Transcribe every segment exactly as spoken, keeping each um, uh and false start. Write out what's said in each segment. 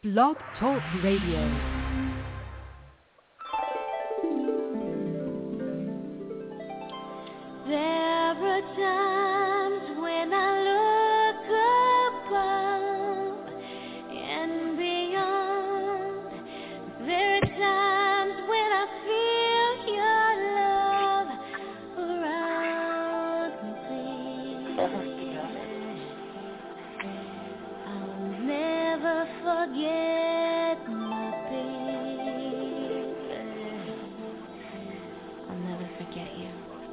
Blog Talk Radio. There are times when I look above and beyond. There are times when I feel your love around me. I'll never forget my baby. I'll never forget you.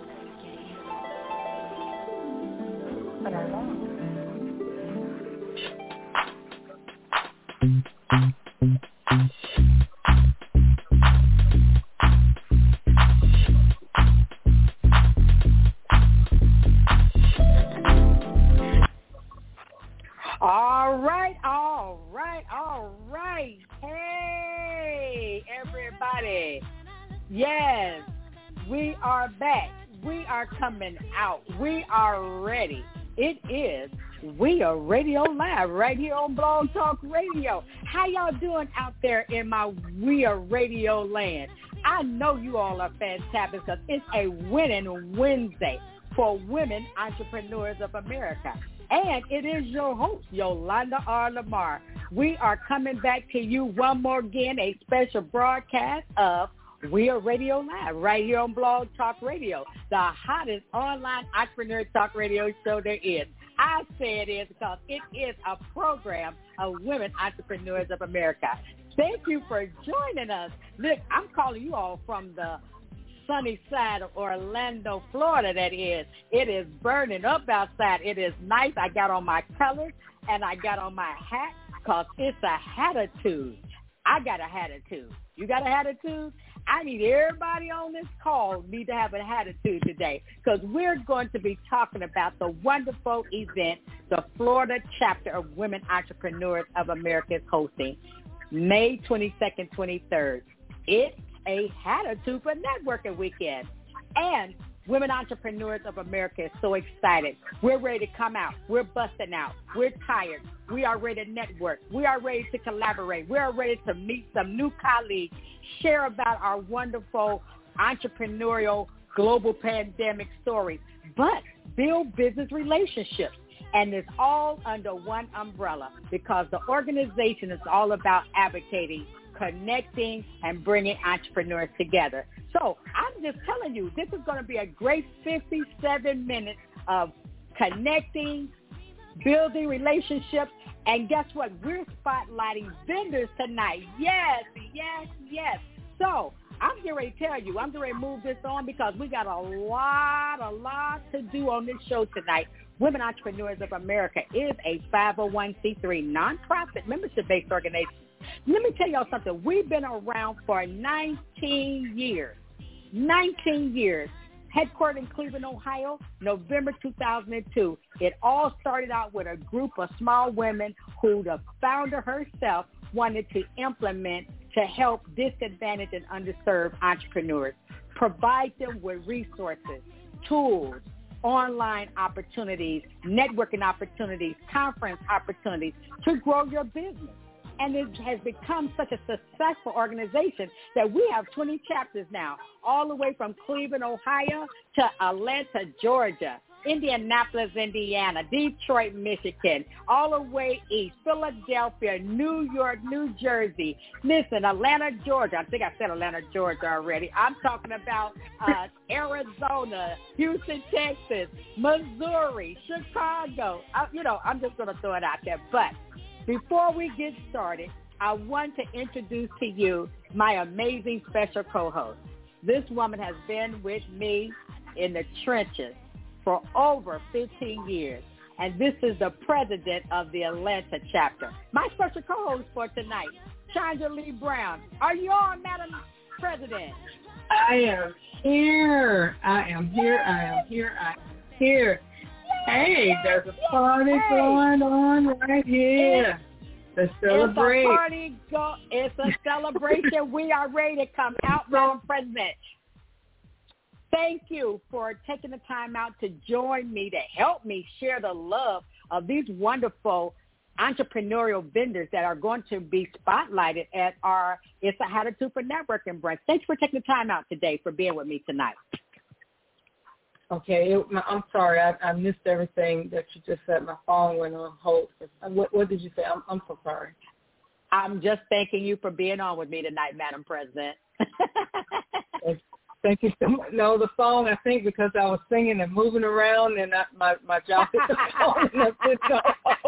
All right, all right, all right. Hey, everybody. Yes, we are back. We are coming out. We are ready. It is We Are Radio Live right here on Blog Talk Radio. How y'all doing out there in my We Are Radio land? I know you all are fantastic because it's a winning Wednesday for Women Entrepreneurs of America. And it is your host, Yolanda R. Lamar. We are coming back to you one more again, a special broadcast of We Are Radio Live right here on Blog Talk Radio, the hottest online entrepreneur talk radio show there is. I say it is because it is a program of Women Entrepreneurs of America. Thank you for joining us. Look, I'm calling you all from the sunny side of Orlando, Florida, that is. It is burning up outside. It is nice. I got on my colors and I got on my hat because it's a hatitude. I got a hatitude. You got a hatitude? I need everybody on this call need to have a attitude today because we're going to be talking about the wonderful event the Florida chapter of Women Entrepreneurs of America is hosting May twenty-second, twenty-third. It's a attitude for networking weekend. And Women Entrepreneurs of America is so excited. We're ready to come out. We're busting out. We're tired. We are ready to network. We are ready to collaborate. We are ready to meet some new colleagues, share about our wonderful entrepreneurial global pandemic stories, but build business relationships. And it's all under one umbrella because the organization is all about advocating, connecting, and bringing entrepreneurs together. So I'm just telling you, this is going to be a great fifty-seven minutes of connecting, building relationships, and guess what? We're spotlighting vendors tonight. Yes, yes, yes. So I'm getting ready to tell you, I'm getting ready to move this on because we got a lot, a lot to do on this show tonight. Women Entrepreneurs of America is a five oh one c three nonprofit membership-based organization. Let me tell y'all something. We've been around for nineteen years. nineteen years. Headquartered in Cleveland, Ohio, November two thousand two. It all started out with a group of small women who the founder herself wanted to implement to help disadvantaged and underserved entrepreneurs, provide them with resources, tools, online opportunities, networking opportunities, conference opportunities to grow your business. And it has become such a successful organization that we have twenty chapters now, all the way from Cleveland, Ohio, to Atlanta, Georgia, Indianapolis, Indiana, Detroit, Michigan, all the way east, Philadelphia, New York, New Jersey. Listen, Atlanta, Georgia. I think I said Atlanta, Georgia already. I'm talking about uh, Arizona, Houston, Texas, Missouri, Chicago. I, you know, I'm just going to throw it out there. But before we get started, I want to introduce to you my amazing special co-host. This woman has been with me in the trenches for over fifteen years, and this is the president of the Atlanta chapter. My special co-host for tonight, Chandra Lee Brown. Are you on, Madam President? I am here. I am here. I am here. I am here. Hey, there's a party hey. going on right here. Let's celebrate. It's a party. Go, it's a celebration. We are ready to come out, Madam President. Thank you for taking the time out to join me, to help me share the love of these wonderful entrepreneurial vendors that are going to be spotlighted at our It's a Attitude for Networking brunch. Thanks for taking the time out today for being with me tonight. Okay, it, I'm sorry, I, I missed everything that you just said. My phone went on hold. What, what did you say? I'm, I'm so sorry. I'm just thanking you for being on with me tonight, Madam President. Thank you so much. No, the phone, I think, because I was singing and moving around, and I, my my job hit the phone, and I said no.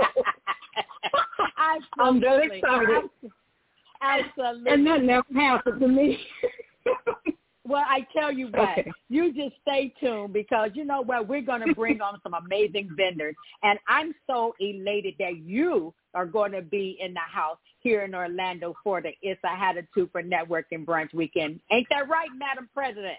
I'm that excited. Absolutely. And that never happened to me. Well, I tell you what, okay. You just stay tuned because you know what, we're going to bring on some amazing vendors. And I'm so elated that you are going to be in the house here in Orlando for the It's a Attitude for Networking brunch weekend. Ain't that right, Madam President?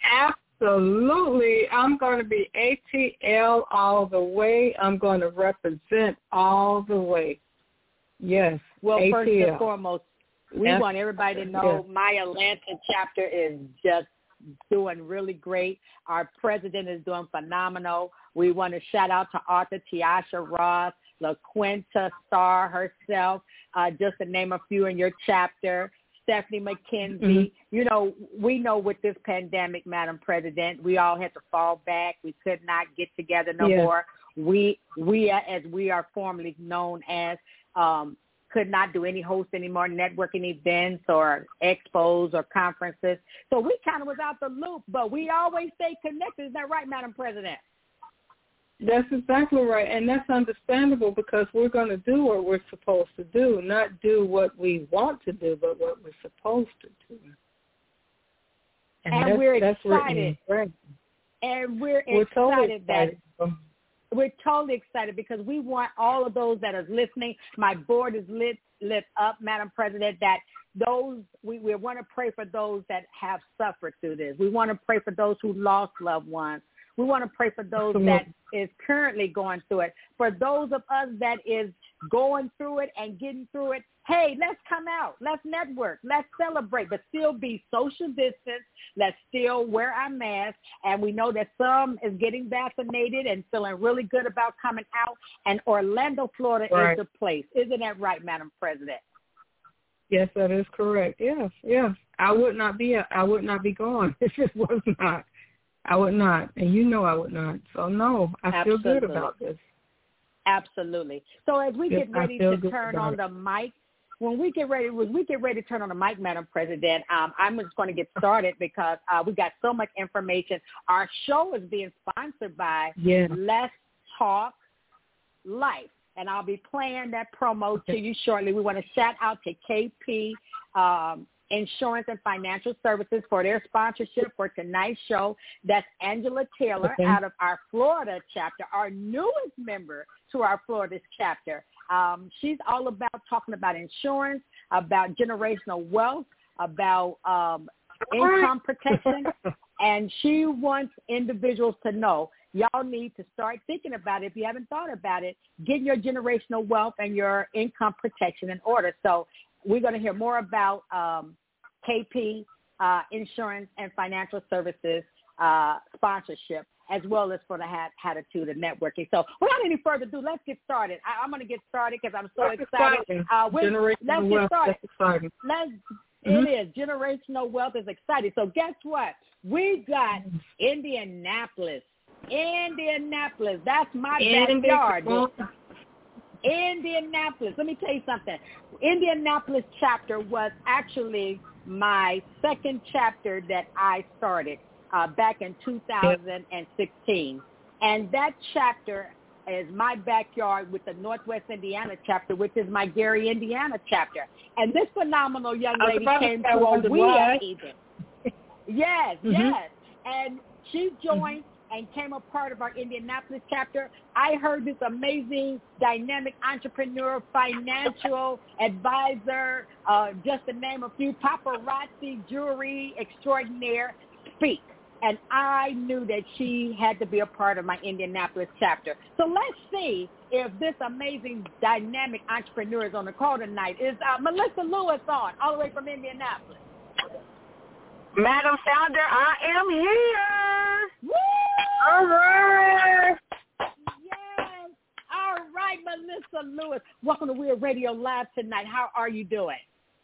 Absolutely. I'm going to be A T L all the way. I'm going to represent all the way. Yes. Well, A T L. First and foremost, we yes. want everybody to know yes. my Atlanta chapter is just doing really great. Our president is doing phenomenal. We want to shout out to Arthur Tiasha Ross, LaQuinta Starr herself, uh, just to name a few in your chapter, Stephanie McKenzie. Mm-hmm. You know, we know with this pandemic, Madam President, we all had to fall back. We could not get together no yes. more. We, we, as we are formerly known as, um, could not do any host anymore, networking events or expos or conferences. So we kind of was out the loop, but we always stay connected. Is that right, Madam President? That's exactly right, and that's understandable because we're going to do what we're supposed to do, not do what we want to do, but what we're supposed to do. And, and we're that's excited. Right. And we're, we're excited, totally excited that we're totally excited because we want all of those that are listening. My board is lit lit up, Madam President, that those we, we want to pray for those that have suffered through this. We want to pray for those who lost loved ones. We want to pray for those Absolutely. that is currently going through it. For those of us that is going through it and getting through it, hey, let's come out. Let's network. Let's celebrate, but still be social distance. Let's still wear our mask. And we know that some is getting vaccinated and feeling really good about coming out. And Orlando, Florida right. is the place. Isn't that right, Madam President? Yes, that is correct. Yes, yes. I would not be. I would not be gone if it was not. I would not, and you know I would not. So, no, I Absolutely. feel good about this. Absolutely. So as we yes, get ready to turn on it. the mic, when we get ready, when we get ready to turn on the mic, Madam President, um, I'm just going to get started because uh, we got so much information. Our show is being sponsored by yeah. Let's Talk Life, and I'll be playing that promo to you shortly. We want to shout out to K P um, Insurance and Financial Services for their sponsorship for tonight's show. That's Angela Taylor okay. out of our Florida chapter, our newest member to our Florida chapter. Um, she's all about talking about insurance, about generational wealth, about um, income protection, and she wants individuals to know y'all need to start thinking about it. If you haven't thought about it, getting your generational wealth and your income protection in order. So we're going to hear more about um, K P uh, Insurance and Financial Services uh, sponsorship, as well as for the Attitude of Networking. So without any further ado, let's get started. I, I'm going to get started because I'm so That's excited. Uh, with, let's get started. That's exciting. Let's, mm-hmm. It is. Generational wealth is exciting. So guess what? We got Indianapolis. Indianapolis. That's my backyard. Indianapolis. Let me tell you something. Indianapolis chapter was actually my second chapter that I started uh, back in two thousand sixteen. And that chapter is my backyard with the Northwest Indiana chapter, which is my Gary, Indiana chapter. And this phenomenal young lady came to Owea even. Yes, mm-hmm. yes. And she joined and came a part of our Indianapolis chapter. I heard this amazing, dynamic entrepreneur, financial advisor, uh, just to name a few, paparazzi jewelry extraordinaire speak. And I knew that she had to be a part of my Indianapolis chapter. So let's see if this amazing, dynamic entrepreneur is on the call tonight. Is uh, Melissa Lewis on, all the way from Indianapolis? Madam Founder, I am here. Woo! All right. Yes. All right. right, Melissa Lewis. Welcome to Weird Radio Live tonight. How are you doing?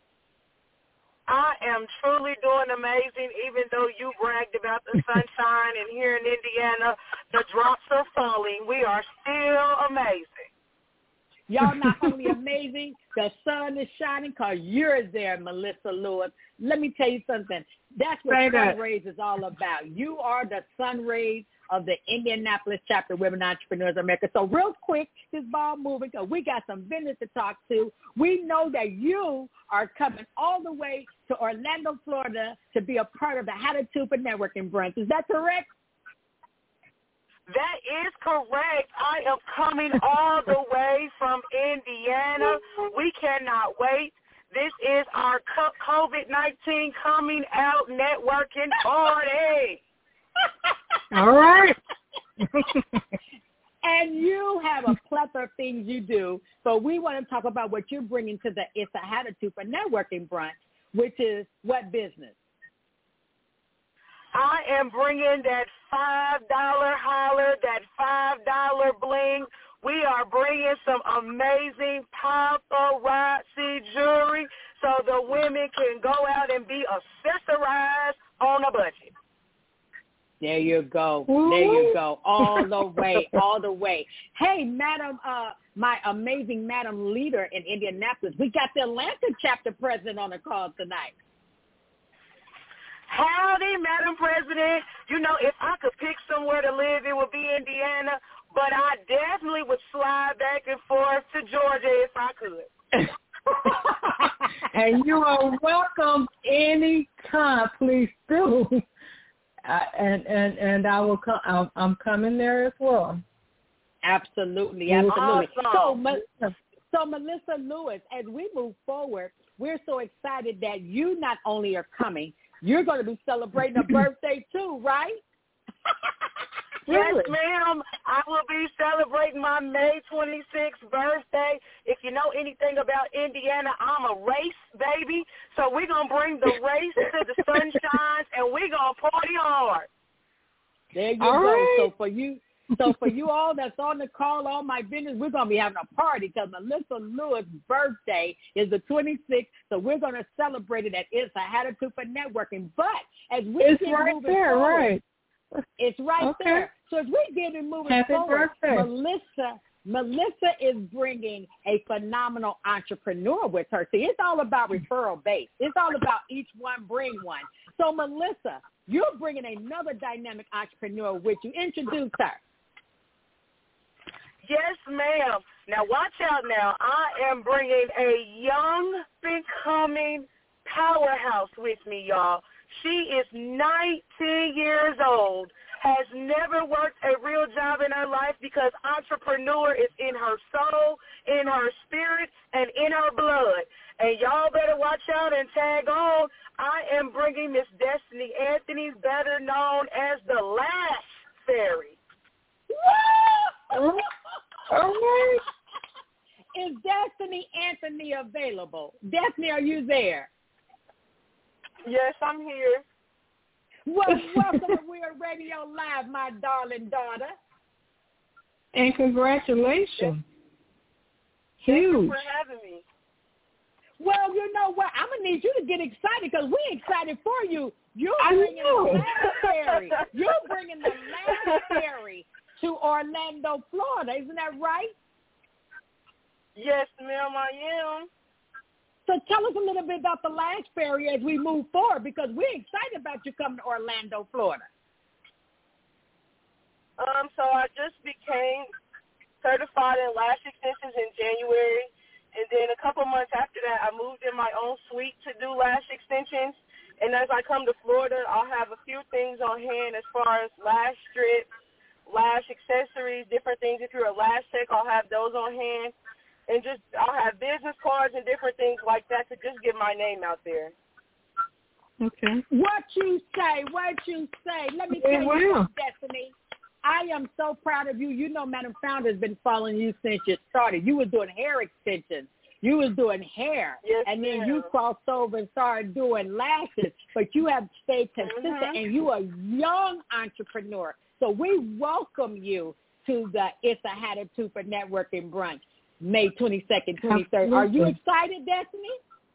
I am truly doing amazing, even though you bragged about the sunshine, and here in Indiana, the drops are falling. We are still amazing. Y'all not only amazing, the sun is shining because you're there, Melissa Lewis. Let me tell you something. That's what Say that. Sun Rays is all about. You are the Sun Rays of the Indianapolis chapter of Women Entrepreneurs America. So real quick, this ball moving because we got some business to talk to. We know that you are coming all the way to Orlando, Florida to be a part of the How to Tupa Networking Brunch. Is that correct? That is correct. I am coming all the way from Indiana. We cannot wait. This is our COVID nineteen coming out networking party. All right. And you have a plethora of things you do, but we want to talk about what you're bringing to the It's a How to Tupa Networking Brunch, which is what business? I am bringing that five dollar holler, that five dollar bling. We are bringing some amazing paparazzi jewelry so the women can go out and be accessorized on a budget. There you go. There you go. All the way, all the way. Hey, Madam, uh, my amazing Madam Leader in Indianapolis, we got the Atlanta chapter president on the call tonight. Howdy, Madam President. You know, if I could pick somewhere to live, it would be Indiana, but I definitely would slide back and forth to Georgia if I could. And you are welcome anytime. Please do. Uh, and, and, and I will come. I'm, I'm coming there as well. Absolutely, absolutely. Awesome. So, so, Melissa Lewis, as we move forward, we're so excited that you not only are coming, you're going to be celebrating a birthday too, right? Yes, ma'am. I will be celebrating my May twenty-sixth birthday. If you know anything about Indiana, I'm a race baby. So we're going to bring the race to the sunshine, and we're going to party hard. There you all go. Right. So for you, so for you all that's on the call, all my business, we're going to be having a party because Melissa Lewis' birthday is the twenty-sixth. So we're going to celebrate it at It's a How to Tupa Networking. But as we It's keep right moving there, forward, right. it's right Okay. there. So as we get it moving Happy forward, birthday. Melissa, Melissa is bringing a phenomenal entrepreneur with her. See, it's all about referral base. It's all about each one bring one. So Melissa, you're bringing another dynamic entrepreneur with you. Introduce her. Yes, ma'am. Now, watch out now. I am bringing a young, becoming powerhouse with me, y'all. She is nineteen years old, has never worked a real job in her life because entrepreneur is in her soul, in her spirit, and in her blood. And y'all better watch out and tag on. I am bringing Miss Destiny Anthony, better known as the Lash Fairy. All right. Is Destiny Anthony available? Destiny, are you there? Yes, I'm here. Well, welcome to Weird Radio Live, my darling daughter. And congratulations. Thank you Huge. for having me. Well, you know what? I'm going to need you to get excited because we're excited for you. You're I bringing know. the Lash Fairy. You're bringing the Lash Fairy to Orlando, Florida. Isn't that right? Yes, ma'am, I am. So tell us a little bit about the Lash Fairy as we move forward because we're excited about you coming to Orlando, Florida. Um, so I just became certified in lash extensions in January, and then a couple months after that, I moved in my own suite to do lash extensions. And as I come to Florida, I'll have a few things on hand as far as lash strips, lash accessories, different things. If you're a lash tech, I'll have those on hand. And just I'll have business cards and different things like that to just get my name out there. Okay. What you say, what you say. Let me tell Yeah, you, wow. Destiny, I am so proud of you. You know Madam Founder has been following you since you started. You was doing hair extensions. You was doing hair. Yes, and then ma'am. you crossed over and started doing lashes. But you have stayed consistent, Mm-hmm. and you are a young entrepreneur. So we welcome you to the It's a Attitude for Networking brunch, May twenty-second, twenty-third. Are you excited, Destiny?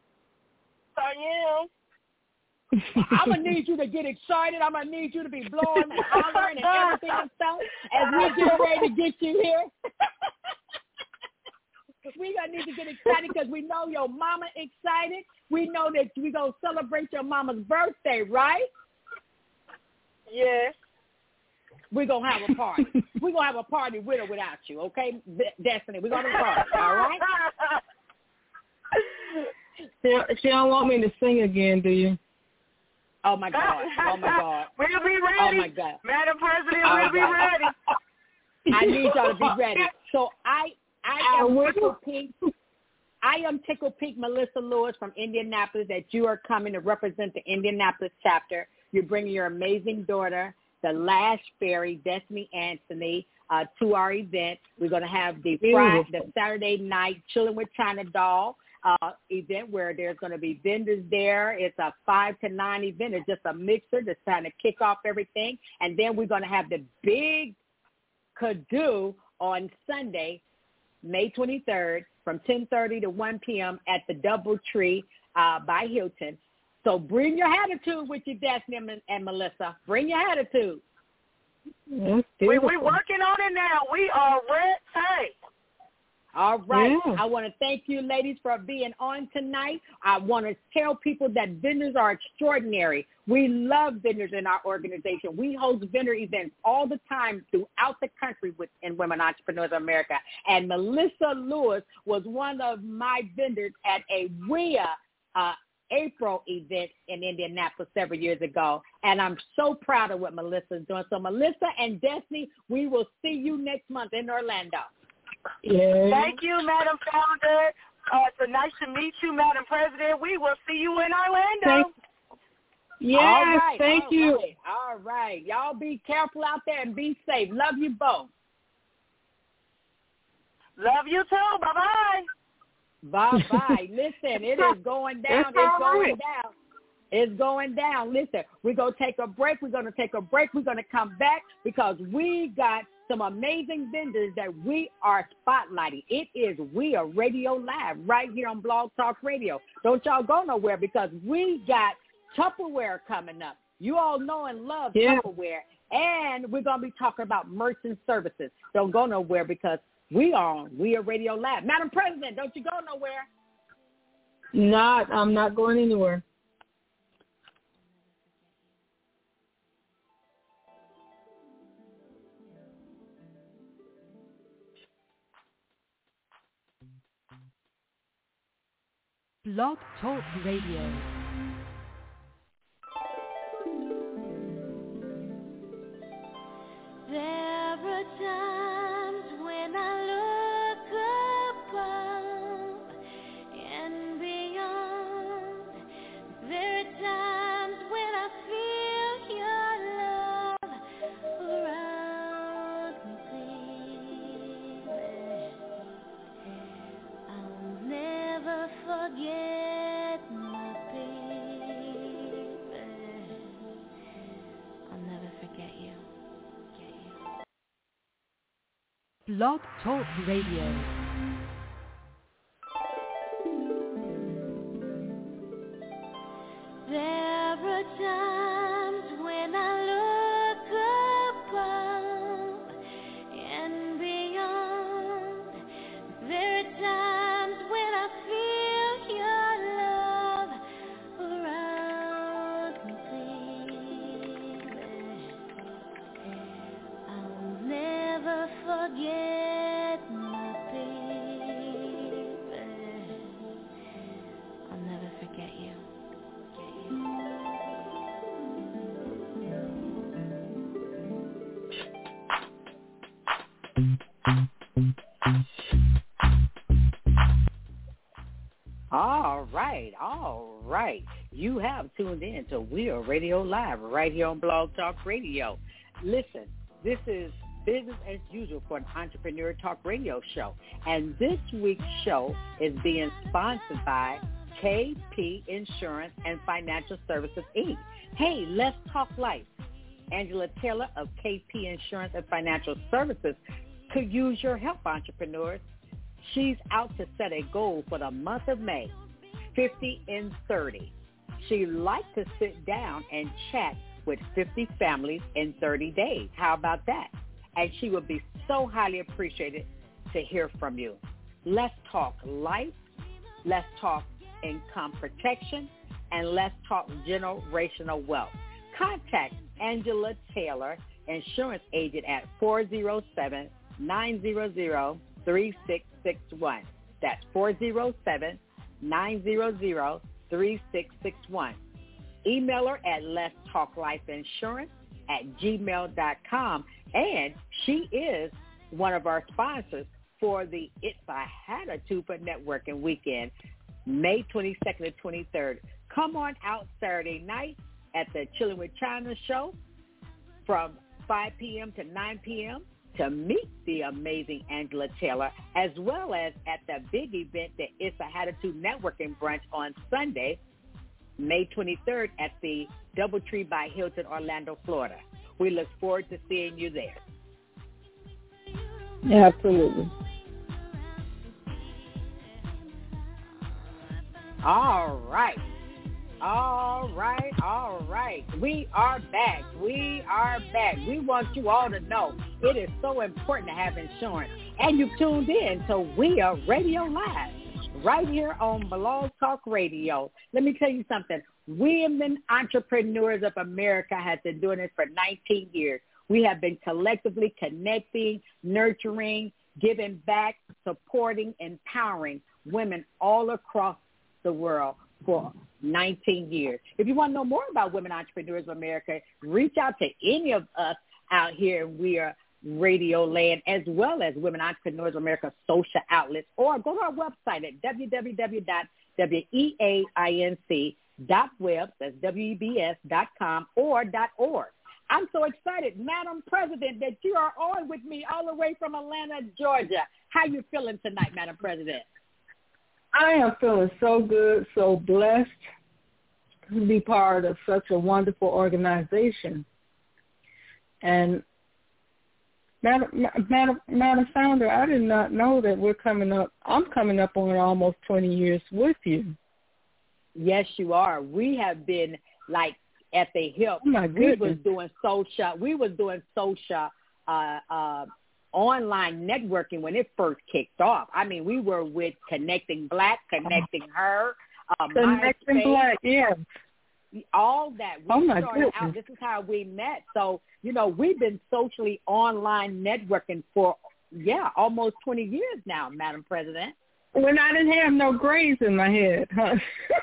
I am. I'm going to need you to get excited. I'm going to need you to be blowing and hollering and everything and stuff as we get ready to get you here. We're going to need to get excited because we know your mama excited. We know that we're going to celebrate your mama's birthday, right? Yes. We're going to have a party. We're going to have a party with or without you, okay, Destiny? We're going to party, all right? She, she don't want me to sing again, do you? Oh, my God. Oh, my God. We'll be ready. Oh, my God. Madam President, Oh, we'll be God. ready. I need y'all to be ready. So I I am Tickle Pink. I am Tickle Pink Melissa Lewis from Indianapolis that you are coming to represent the Indianapolis chapter. You're bringing your amazing daughter, the Lash Fairy, Destiny Anthony, uh, to our event. We're going to have the Friday, the Saturday night Chilling with China Doll uh, event where there's going to be vendors there. It's a five to nine event. It's just a mixer just trying to kick off everything. And then we're going to have the big Kado on Sunday, May twenty-third, from ten thirty to one p.m. at the Doubletree uh, by Hilton. So bring your attitude with you, Destiny and, and Melissa. Bring your attitude. We, we're working on it now. We are ready. All right. Yeah. I want to thank you, ladies, for being on tonight. I want to tell people that vendors are extraordinary. We love vendors in our organization. We host vendor events all the time throughout the country within Women Entrepreneurs of America. And Melissa Lewis was one of my vendors at a W I A uh, April event in Indianapolis several years ago. And I'm so proud of what Melissa is doing. So Melissa and Destiny, we will see you next month in Orlando. Yeah. Thank you, Madam Founder. Uh, it's nice to meet you, Madam President. We will see you in Orlando. Thank, yes, all right, thank all you. Right, all right. Y'all be careful out there and be safe. Love you both. Love you too. Bye-bye. Bye-bye. Listen, it is going down. It's going down. It's going down. Listen, we're going to take a break. We're going to take a break. We're going to come back because we got some amazing vendors that we are spotlighting. It is We Are Radio Live right here on Blog Talk Radio. Don't y'all go nowhere because we got Tupperware coming up. You all know and love yeah. Tupperware. And we're going to be talking about merchant services. Don't go nowhere because we are on We Are Radio Live. Madam President, don't you go nowhere. Not, I'm not going anywhere. Blog Talk Radio. There are times when I look above and beyond. There are times when I feel your love around me, baby. I'll never forget my baby. I'll never forget you. Blog Talk Radio. There are times when I look above and beyond. There are times when I feel your love around me, baby. I'll never forget my baby. I'll never forget you. All right, all right. You have tuned in to We Are Radio Live right here on Blog Talk Radio. Listen, this is business as usual for an entrepreneur talk radio show. And this week's show is being sponsored by K P Insurance and Financial Services, Incorporated. Hey, let's talk life. Angela Taylor of K P Insurance and Financial Services, could use your help, entrepreneurs. She's out to set a goal for the month of May, fifty in thirty. She'd like to sit down and chat with fifty families in thirty days. How about that? And she would be so highly appreciated to hear from you. Let's talk life, let's talk income protection, and let's talk generational wealth. Contact Angela Taylor, insurance agent, at four oh seven, nine hundred, three six six one. That's four oh seven, nine hundred, three six six one. Email her at let's talk life insurance at gmail dot com. And she is one of our sponsors for the It's a Attitude for Networking Weekend, May twenty-second and twenty-third. Come on out Saturday night at the Chilling with China show from five p.m. to nine p.m. to meet the amazing Angela Taylor, as well as at the big event, the It's a Attitude Networking Brunch on Sunday, May twenty-third at the Doubletree by Hilton, Orlando, Florida. We look forward to seeing you there. Absolutely. All right. All right, all right. We are back. We are back. We want you all to know it is so important to have insurance. And you've tuned in to We Are Radio Live right here on Blog Talk Radio. Let me tell you something. Women Entrepreneurs of America has been doing this for nineteen years. We have been collectively connecting, nurturing, giving back, supporting, empowering women all across the world for nineteen years. If you want to know more about Women Entrepreneurs of America, reach out to any of us out here in We Are Radio Land, as well as Women Entrepreneurs of America social outlets, or go to our website at w w w dot weainc dot web, that's W E B S dot com, or .org. I'm so excited, Madam President, that you are on with me all the way from Atlanta, Georgia. How you feeling tonight, Madam President? I am feeling so good, so blessed to be part of such a wonderful organization. And Madam, Madam, Madam Founder, I did not know that we're coming up. I'm coming up on almost twenty years with you. Yes, you are. We have been like at the hip. Oh my we goodness. was doing social. We was doing social. Uh, uh, online networking when it first kicked off. I mean, we were with Connecting Black, Connecting Her, uh, Connecting MySpace, Black, yeah. all that. We oh my started goodness. out. This is how we met. So, you know, we've been socially online networking for, yeah, almost twenty years now, Madam President. When I didn't have no grays in my head, huh?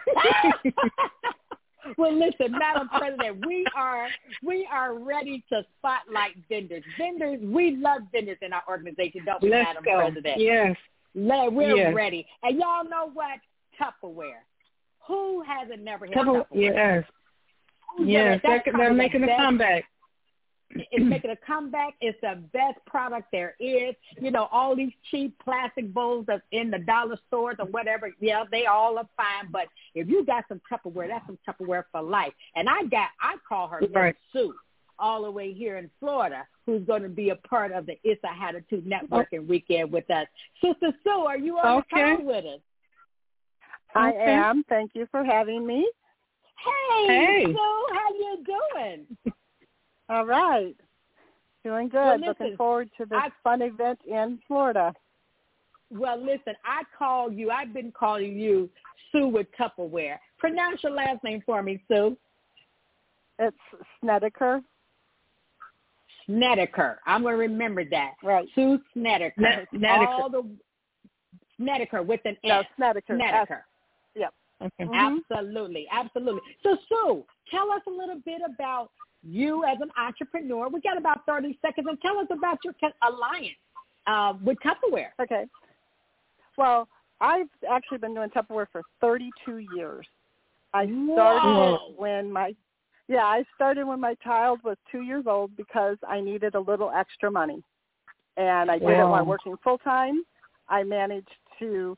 Well, listen, Madam President, we are we are ready to spotlight vendors. Vendors, we love vendors in our organization, don't we, Let's Madam go. President? Yes. Let, we're yes. ready. And y'all know what? Tupperware. Who hasn't never had Tupperware? Tupperware? Yes. Who's Yes, never, they're, they're making the a comeback. It's making a comeback. It's the best product there is. You know, all these cheap plastic bowls that's in the dollar stores or whatever, yeah, they all are fine. But if you got some Tupperware, that's some Tupperware for life. And I got, I call her Right. Sue, all the way here in Florida, who's going to be a part of the It's a Attitude Networking Weekend with us. Sister Sue, are you on Okay. the phone with us? I Okay. am. Thank you for having me. Hey, Hey. Sue, how you doing? All right. Doing good. Well, listen, Looking forward to this I- fun event in Florida. Well, listen, I call you, I've been calling you Sue with Tupperware. Pronounce your last name for me, Sue. It's Snedeker. Snedeker. I'm going to remember that. Right. Sue Snedeker. Ne- Snedeker. All the Snedeker with an No, S. Snedeker. Snedeker. Yep. Okay. Mhm. Absolutely. Absolutely. So, Sue, tell us a little bit about you as an entrepreneur. We got about thirty seconds. And tell us about your co- alliance uh, with Tupperware. Okay. Well, I've actually been doing Tupperware for thirty-two years. I started Whoa. it when my yeah, I started when my child was two years old because I needed a little extra money. And I did it Wow. while working full time. I managed to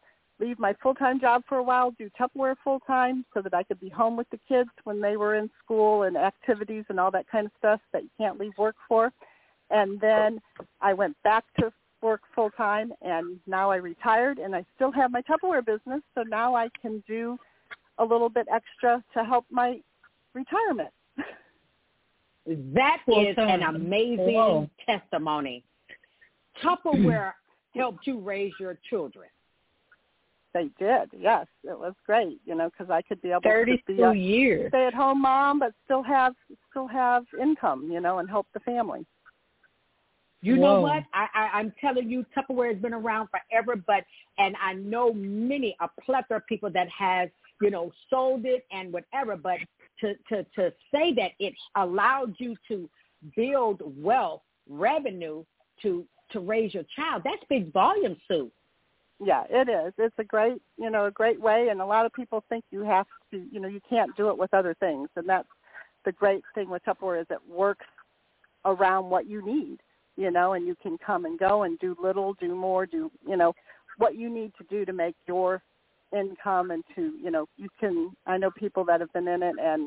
leave my full-time job for a while, do Tupperware full-time so that I could be home with the kids when they were in school and activities and all that kind of stuff that you can't leave work for. And then I went back to work full-time, and now I retired, and I still have my Tupperware business, so now I can do a little bit extra to help my retirement. That is an amazing Whoa. testimony. Tupperware helped you raise your children. They did, yes. It was great, you know, because I could be able to be a years. stay-at-home mom, but still have still have income, you know, and help the family. You Whoa. know what? I, I, I'm telling you, Tupperware has been around forever, but and I know many, a plethora of people that has, you know, sold it and whatever, but to, to, to say that it allowed you to build wealth, revenue to, to raise your child, that speaks volumes, Sue. Yeah, it is. It's a great, you know, a great way, and a lot of people think you have to, you know, you can't do it with other things, and that's the great thing with Tupperware is it works around what you need, you know, and you can come and go and do little, do more, do, you know, what you need to do to make your income and to, you know, you can, I know people that have been in it and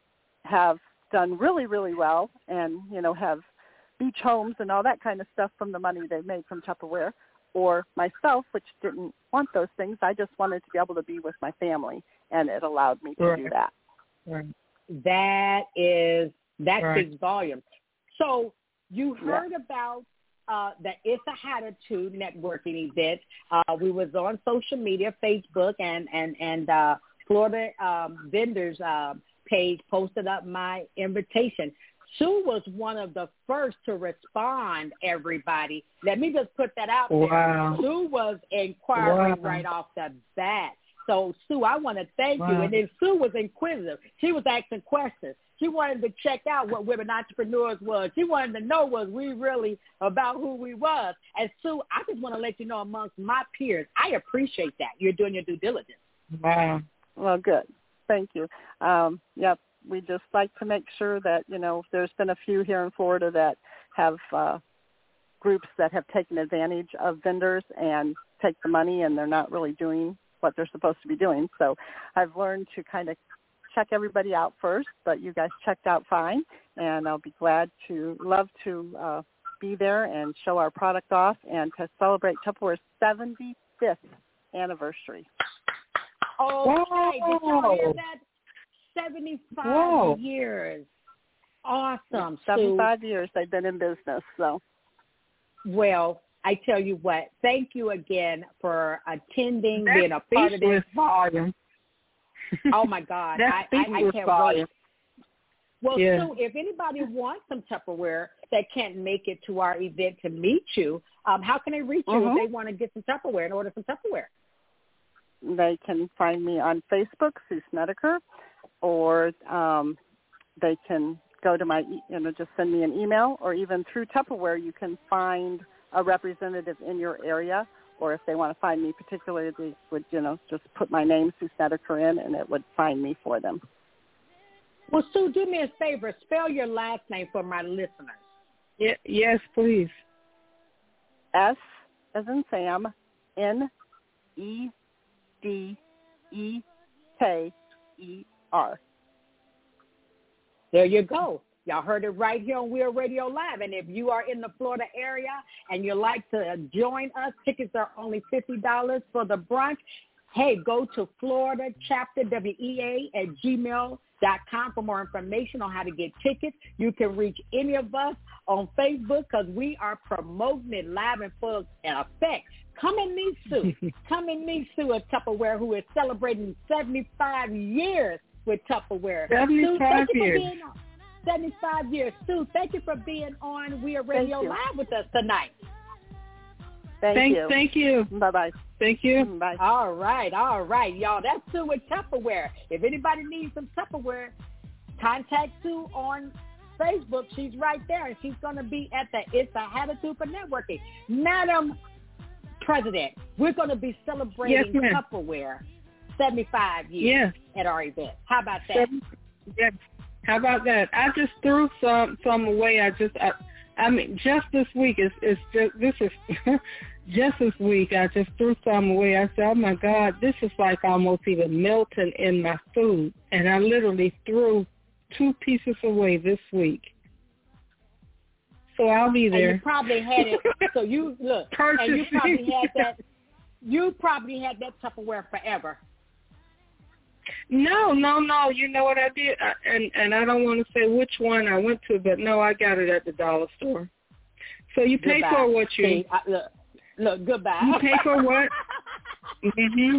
have done really, really well and, you know, have beach homes and all that kind of stuff from the money they made from Tupperware. Or myself, which didn't want those things. I just wanted to be able to be with my family, and it allowed me to right. do that. Right. That is, that right. speaks volumes. So you heard yeah. about uh, the It's a Attitude networking event. Uh, we was on social media, Facebook, and, and, and uh, Florida um, Vendors uh, page posted up my invitation. Sue was one of the first to respond, everybody. Let me just put that out there. Wow. Sue was inquiring wow. right off the bat. So, Sue, I want to thank wow. you. And then Sue was inquisitive. She was asking questions. She wanted to check out what Women Entrepreneurs was. She wanted to know was we really about who we was. And, Sue, I just want to let you know amongst my peers, I appreciate that. You're doing your due diligence. Wow. Well, good. Thank you. Um, yep. We just like to make sure that, you know, there's been a few here in Florida that have uh, groups that have taken advantage of vendors and take the money and they're not really doing what they're supposed to be doing. So I've learned to kind of check everybody out first, but you guys checked out fine, and I'll be glad to, love to uh, be there and show our product off and to celebrate Tupperware's seventy-fifth anniversary. Okay, did you hear that? seventy-five Whoa. years. Awesome. seventy-five Sue. years they've been in business. So, well, I tell you what, thank you again for attending, That being a part of this. volume. Oh, my God. That I, I, I can't volume. wait. Well, yeah. Sue, if anybody wants some Tupperware that can't make it to our event to meet you, um, how can they reach you mm-hmm. if they want to get some Tupperware and order some Tupperware? They can find me on Facebook, Sue Snedeker, or um, they can go to my, you know, just send me an email, or even through Tupperware, you can find a representative in your area, or if they want to find me particularly, they would, you know, just put my name, Sue Snedeker, in, and it would find me for them. Well, Sue, do me a favor. Spell your last name for my listeners. Yeah, yes, please. S as in Sam, N E D E K E R. There you go. Y'all heard it right here on We're Radio Live. And if you are in the Florida area and you'd like to join us, tickets are only fifty dollars for the brunch. Hey, go to Florida Chapter W E A at gmail dot com for more information on how to get tickets. You can reach any of us on Facebook because we are promoting it live and full effect. Come and meet Sue. Come and meet Sue at Tupperware, who is celebrating seventy-five years with Tupperware. seventy-five Sue, years. seventy-five years. Sue, thank you for being on We Are Radio Live with us tonight. Thank, thank you. Thank you. Bye-bye. Thank you. Bye. All right, all right, y'all. That's Sue with Tupperware. If anybody needs some Tupperware, contact Sue on Facebook. She's right there, and she's going to be at the It's a Attitude for Networking. Madam President, we're going to be celebrating yes, Tupperware seventy-five years yes. at our event. How about that? Yes. How about that? I just threw some some away. I just, I, I mean, just this week is is just this is just this week, I just threw some away. I said, oh, my God, this is like almost even melting in my food. And I literally threw two pieces away this week. So I'll be there. And you probably had it. So you, look, Purchase. and you probably had that. You probably had that Tupperware forever. No, no, no. You know what I did? I, and, and I don't want to say which one I went to, but no, I got it at the dollar store. So you pay Goodbye. for what you... See, I, look, look, goodbye. You pay for what? Mm-hmm.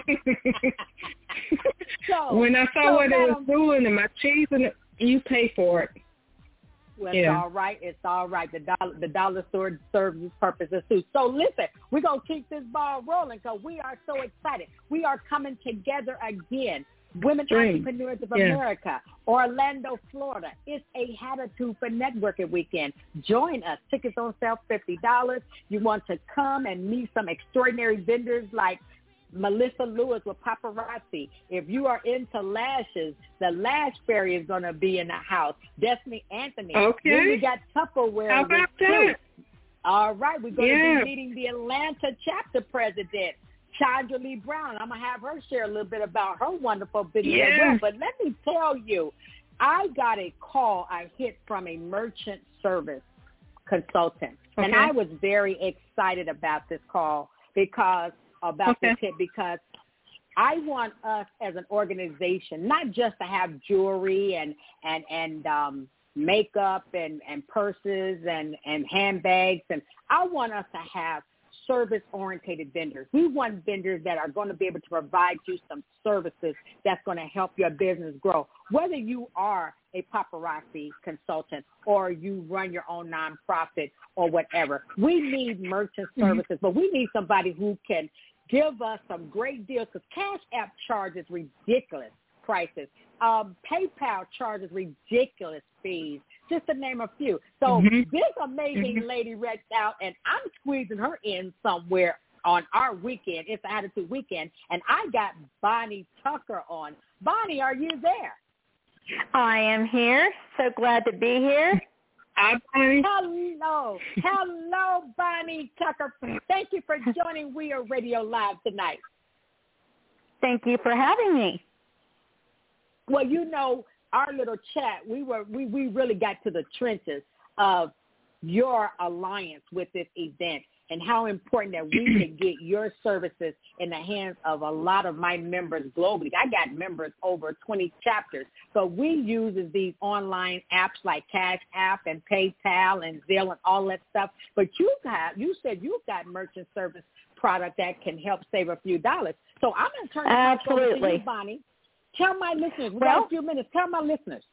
so, when I saw so what madam, it was doing and my cheese, and it, you pay for it. Well, yeah. It's all right. It's all right. The dollar, the dollar store serves its purposes too. So listen, we're going to keep this ball rolling because we are so excited. We are coming together again. Women Dream. Entrepreneurs of yeah. America, Orlando, Florida. It's a Hatitude for Networking Weekend. Join us. Tickets on sale, fifty dollars. You want to come and meet some extraordinary vendors like Melissa Lewis with Paparazzi. If you are into lashes, the Lash Fairy is going to be in the house. Destiny Anthony. Okay. Then we got Tupperware. How about with that? All right. We're going yeah. to be meeting the Atlanta chapter president, Chandra Lee Brown. I'm going to have her share a little bit about her wonderful business yeah. as well. But let me tell you, I got a call I hit from a merchant service consultant. Okay. And I was very excited about this call because about okay. this hit because I want us as an organization not just to have jewelry and and and um, makeup and, and purses and, and handbags, and I want us to have service-oriented vendors. We want vendors that are going to be able to provide you some services that's going to help your business grow. Whether you are a paparazzi consultant or you run your own nonprofit or whatever, we need merchant services, mm-hmm. but we need somebody who can give us some great deals because Cash App charges ridiculous prices. Um, PayPal charges ridiculous fees, just to name a few. So mm-hmm. this amazing mm-hmm. lady reached out, and I'm squeezing her in somewhere on our weekend. It's an Attitude Weekend, and I got Bonnie Tucker on. Bonnie, are you there? I am here. So glad to be here. Hi, Bonnie. Hello. Hello, Bonnie Tucker. Thank you for joining We Are Radio Live tonight. Thank you for having me. Well, you know, our little chat, we were we, we really got to the trenches of your alliance with this event and how important that we can get your services in the hands of a lot of my members globally. I got members over twenty chapters, but we use these online apps like Cash App and PayPal and Zelle and all that stuff. But you got, you said you've got merchant service product that can help save a few dollars. So I'm going to turn it over to you, Bonnie. Tell my listeners, we well, got a few minutes, tell my listeners.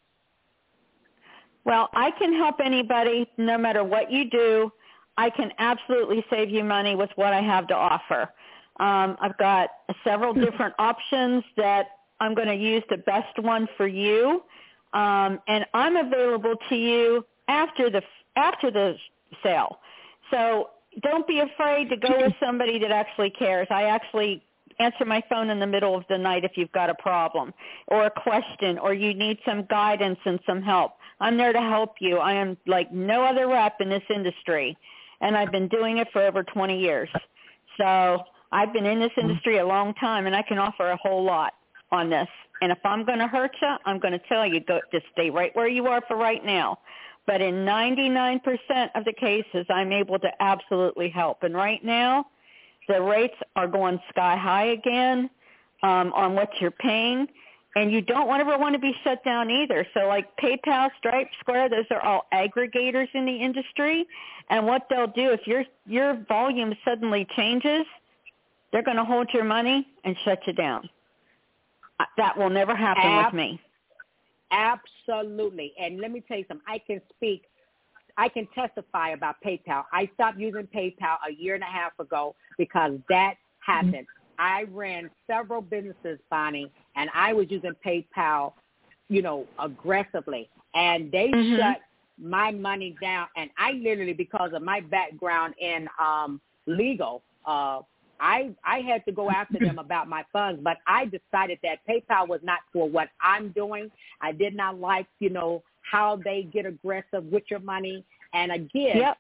Well, I can help anybody no matter what you do. I can absolutely save you money with what I have to offer. Um, I've got several different options that I'm going to use the best one for you, um, and I'm available to you after the after the sale. So don't be afraid to go with somebody that actually cares. I actually answer my phone in the middle of the night if you've got a problem or a question or you need some guidance and some help. I'm there to help you. I am like no other rep in this industry, and I've been doing it for over twenty years. So I've been in this industry a long time, and I can offer a whole lot on this. And if I'm going to hurt you, I'm going to tell you, go just stay right where you are for right now. But in ninety-nine percent of the cases, I'm able to absolutely help. And right now, the rates are going sky high again um, on what you're paying, and you don't ever want to be shut down either. So like PayPal, Stripe, Square, those are all aggregators in the industry, and what they'll do if your your volume suddenly changes, they're going to hold your money and shut you down. That will never happen Ab- with me. Absolutely. And let me tell you something. I can speak I can testify about PayPal. I stopped using PayPal a year and a half ago because that happened. Mm-hmm. I ran several businesses, Bonnie, and I was using PayPal, you know, aggressively. And they mm-hmm. shut my money down. And I literally, because of my background in um, legal, uh, I I had to go after them about my funds. But I decided that PayPal was not for what I'm doing. I did not like, you know, how they get aggressive with your money. And again, yep.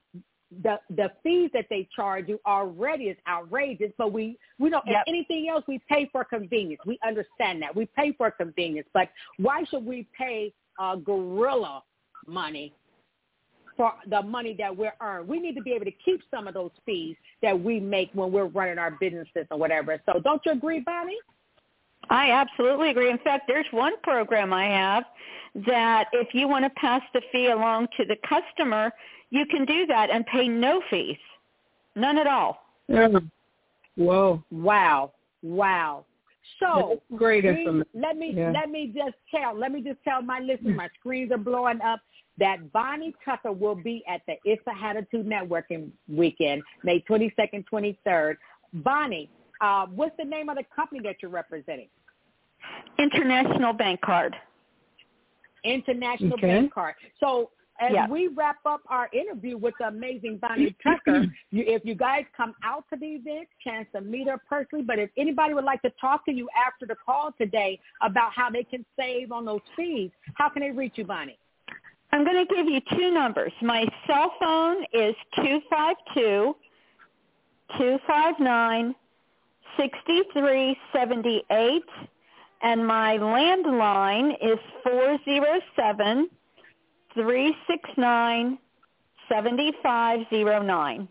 the the fees that they charge you already is outrageous. But we we don't. Yep. If anything else, we pay for convenience. We understand that we pay for convenience. But why should we pay uh, gorilla money for the money that we're earned? We need to be able to keep some of those fees that we make when we're running our businesses or whatever. So don't you agree, Bonnie? I absolutely agree. In fact, there's one program I have that if you want to pass the fee along to the customer, you can do that and pay no fees, none at all. Yeah. Whoa! Wow! Wow! So great we, information. let me yeah. let me just tell let me just tell my listeners, my screens are blowing up, that Bonnie Tucker will be at the It's a Attitude Networking Weekend, May twenty-second, twenty-third. Bonnie, uh, what's the name of the company that you're representing? International Bank Card. International okay. Bank Card. So as yeah. we wrap up our interview with the amazing Bonnie Tucker, you, if you guys come out to the event, chance to meet her personally, but if anybody would like to talk to you after the call today about how they can save on those fees, how can they reach you, Bonnie? I'm going to give you two numbers. My cell phone is two five two, two five nine, six three seven eight, and my landline is four oh seven, three six nine, seven five oh nine.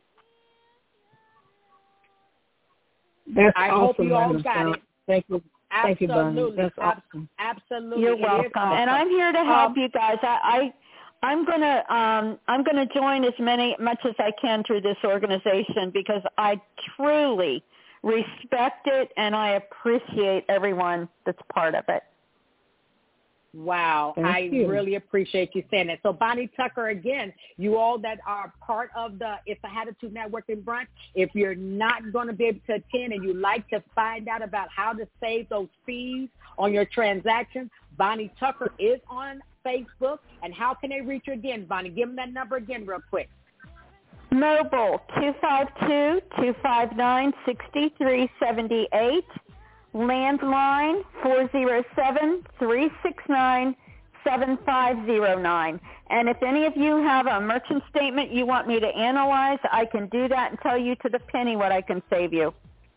That's I awesome, hope you all Madam got Brown. it. Thank you. Thank you, Bonnie. Absolutely. That's awesome. Absolutely. You're It is welcome. awesome. And I'm here to help Um, you guys. I, I I'm gonna um, I'm gonna join as many much as I can through this organization because I truly respect it and I appreciate everyone that's part of it. Wow. Thank I you. really appreciate you saying that. So Bonnie Tucker, again, you all that are part of the It's a Attitude Networking Brunch, if you're not going to be able to attend and you like to find out about how to save those fees on your transactions, Bonnie Tucker is on Facebook. And how can they reach you again, Bonnie? Give them that number again real quick. Mobile, two five two, two five nine, six three seven eight. Landline, four oh seven, three six nine, seven five oh nine. And if any of you have a merchant statement you want me to analyze, I can do that and tell you to the penny what I can save you.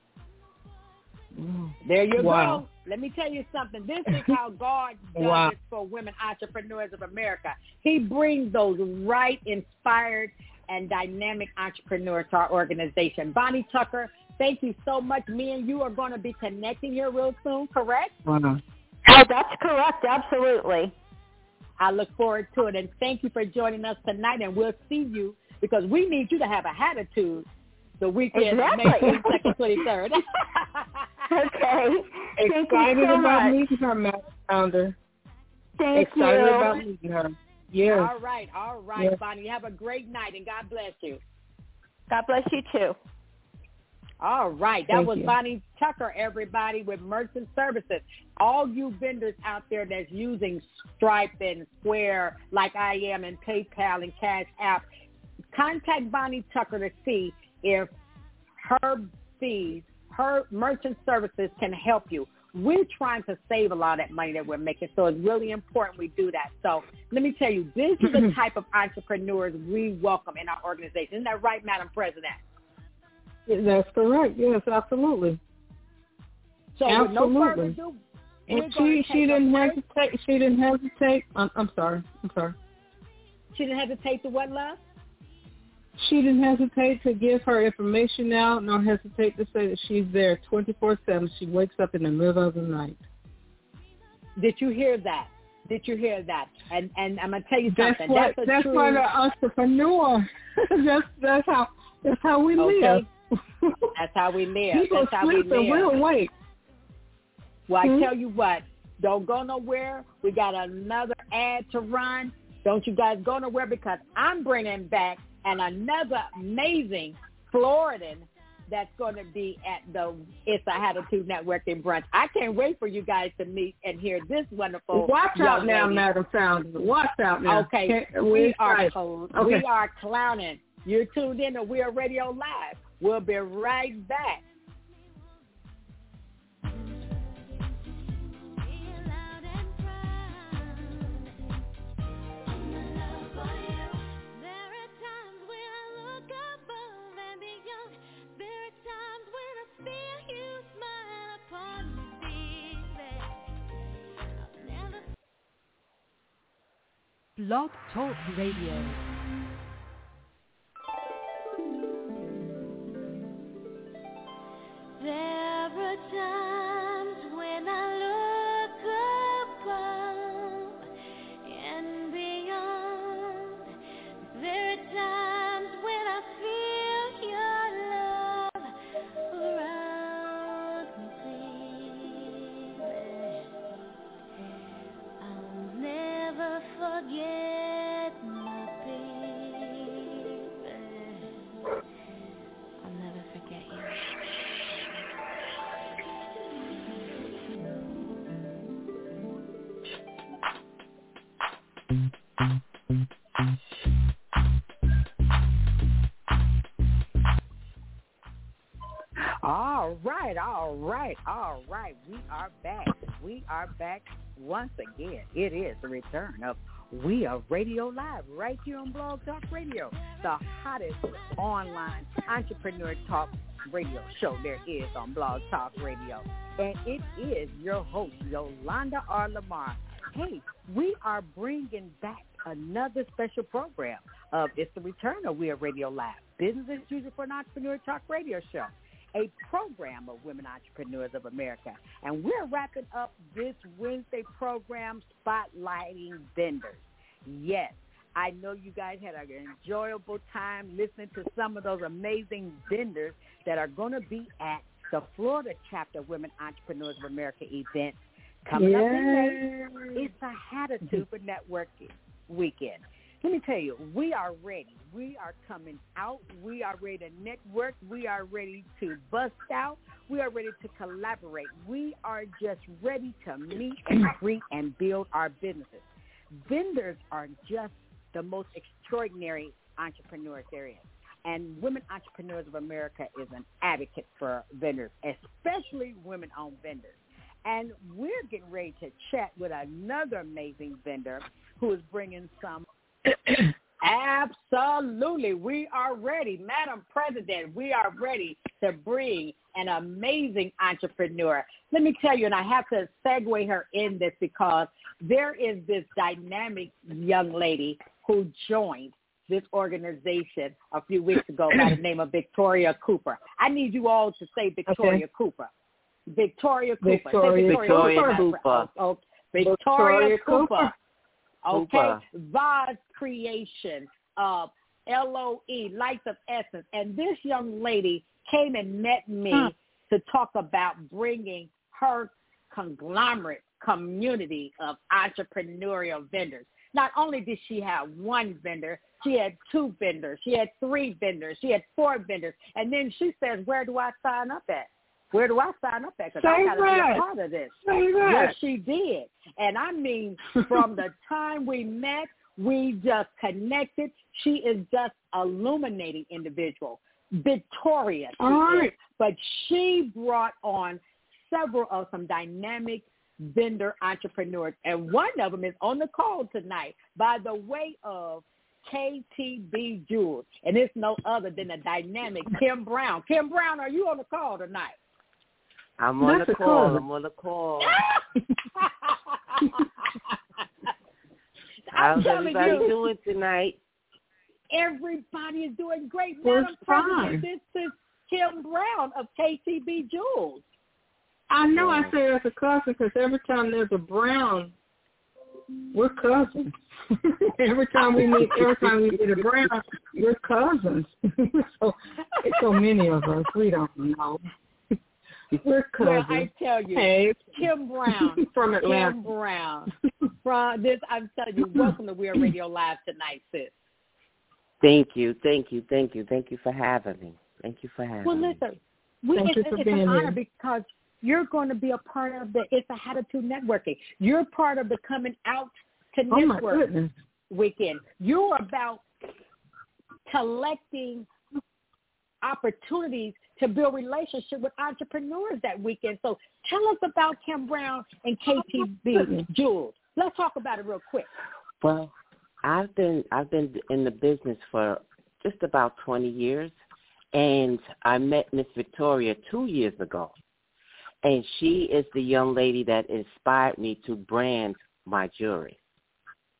There you Wow. go. Let me tell you something. This is how God does Wow. it for women entrepreneurs of America. He brings those right, inspired, and dynamic entrepreneurs to our organization. Bonnie Tucker, thank you so much. Me and you are going to be connecting here real soon, correct? Wow. Oh, that's correct. Absolutely. I look forward to it. And thank you for joining us tonight. And we'll see you because we need you to have a attitude the weekend, Exactly. May twenty-second, twenty-third. Okay. Thank Excited you so about much. meeting her, Madam Founder. Thank Excited you. about meeting her. Yes. All right. All right, Yes. Bonnie. Have a great night, and God bless you. God bless you too. All right. That Thank was you. Bonnie Tucker, everybody, with Merchant Services. All you vendors out there that's using Stripe and Square like I am and PayPal and Cash App, contact Bonnie Tucker to see if her fees, her merchant services can help you. We're trying to save a lot of that money that we're making, so it's really important we do that. So let me tell you, this is the type of entrepreneurs we welcome in our organization. Isn't that right, Madam President? That's correct. Yes, absolutely. So with no Absolutely. further ado, And we're she gonna she take a didn't break. hesitate. She didn't hesitate. I'm, I'm sorry. I'm sorry. She didn't hesitate to what, love? She didn't hesitate to give her information out, nor hesitate to say that she's there twenty-four seven. She wakes up in the middle of the night. Did you hear that? Did you hear that? And and I'm gonna tell you That's something. why. That's a That's true. why the entrepreneur. that's that's how that's how we Okay. live. That's how we live. People That's how we sleep and live. we're awake. Well, I Hmm? tell you what, don't go nowhere. We got another ad to run. Don't you guys go nowhere because I'm bringing back and another amazing Floridan that's going to be at the It's a Attitude Networking Brunch. I can't wait for you guys to meet and hear this wonderful Watch young out now, lady. Madam Founder. Watch out now. Okay, Can't- we we're are excited. cl- Okay. we are clowning. You're tuned in to We Are Radio Live. We'll be right back. There are times when I look Blog Talk Radio. There are times when I look above and beyond. There are times when I feel your love around me. I'll never forget my baby. I'll never forget you. All right, all right, all right. We are back. We are back once again. It is the return of We Are Radio Live right here on Blog Talk Radio, the hottest online entrepreneur talk radio show there is on Blog Talk Radio. And it is your host, Yolanda R. Lamar. Hey, we are bringing back another special program of It's the Return of We Are Radio Live, Business as Usual for an Entrepreneur Talk Radio Show, a program of Women Entrepreneurs of America. And we're wrapping up this Wednesday program spotlighting vendors. Yes, I know you guys had an enjoyable time listening to some of those amazing vendors that are going to be at the Florida chapter of Women Entrepreneurs of America event coming Yay. up in May. It's a Attitude for Networking weekend. Let me tell you, we are ready. We are coming out. We are ready to network. We are ready to bust out. We are ready to collaborate. We are just ready to meet and greet and build our businesses. Vendors are just the most extraordinary entrepreneurs there is. And Women Entrepreneurs of America is an advocate for vendors, especially women-owned vendors. And we're getting ready to chat with another amazing vendor who is bringing some Absolutely. We are ready. Madam President, we are ready to bring an amazing entrepreneur. Let me tell you, and I have to segue her in this because there is this dynamic young lady who joined this organization a few weeks ago by the name of Victoria Cooper. I need you all to say Victoria okay. Cooper. Victoria Cooper. Victoria, Victoria, Victoria Cooper. Cooper. Oh, Victoria, Victoria Cooper. Cooper. Okay, Cooper. Vaz Creation, uh, L O E, Lights of Essence. And this young lady came and met me huh. to talk about bringing her conglomerate community of entrepreneurial vendors. Not only did she have one vendor, she had two vendors, she had three vendors, she had four vendors. And then she says, where do I sign up at? Where do I sign up at? Because I got to right. be a part of this. Say right. Yes, she did. And I mean, from the time we met, we just connected. She is just illuminating individual. Victoria, she right. is. But she brought on several of some dynamic vendor entrepreneurs. And one of them is on the call tonight by the way of K T B Jewels. And it's no other than the dynamic Kim Brown. Kim Brown, are you on the call tonight? I'm on That's the a call. call. I'm on the call. I'm How's everybody you, doing tonight? Everybody is doing great. Well, Madam fine. President, this is Kim Brown of K T B Jewels. I know Yeah. I say that's a cousin because every time there's a Brown, we're cousins. every time we meet, every time we meet a Brown, we're cousins. so it's so many of us, we don't know. We're cousins. Well, I tell you, hey. Kim Brown from Atlanta. Kim Brown from this. I'm telling you, welcome to We Are Radio Live tonight, sis. Thank you, thank you, thank you, thank you for having me. Thank you for having Well, me. listen, we, Thank it's, you for it's being an honor here. because you're going to be a part of the It's a Attitude Networking. You're part of the Coming Out to Oh, my Network goodness. weekend. You're about collecting opportunities to build relationship with entrepreneurs that weekend. So tell us about Kim Brown and K T B Jewels. Let's talk about it real quick. Well, I've been I've been in the business for just about twenty years, and I met Miss Victoria two years ago, and she is the young lady that inspired me to brand my jewelry.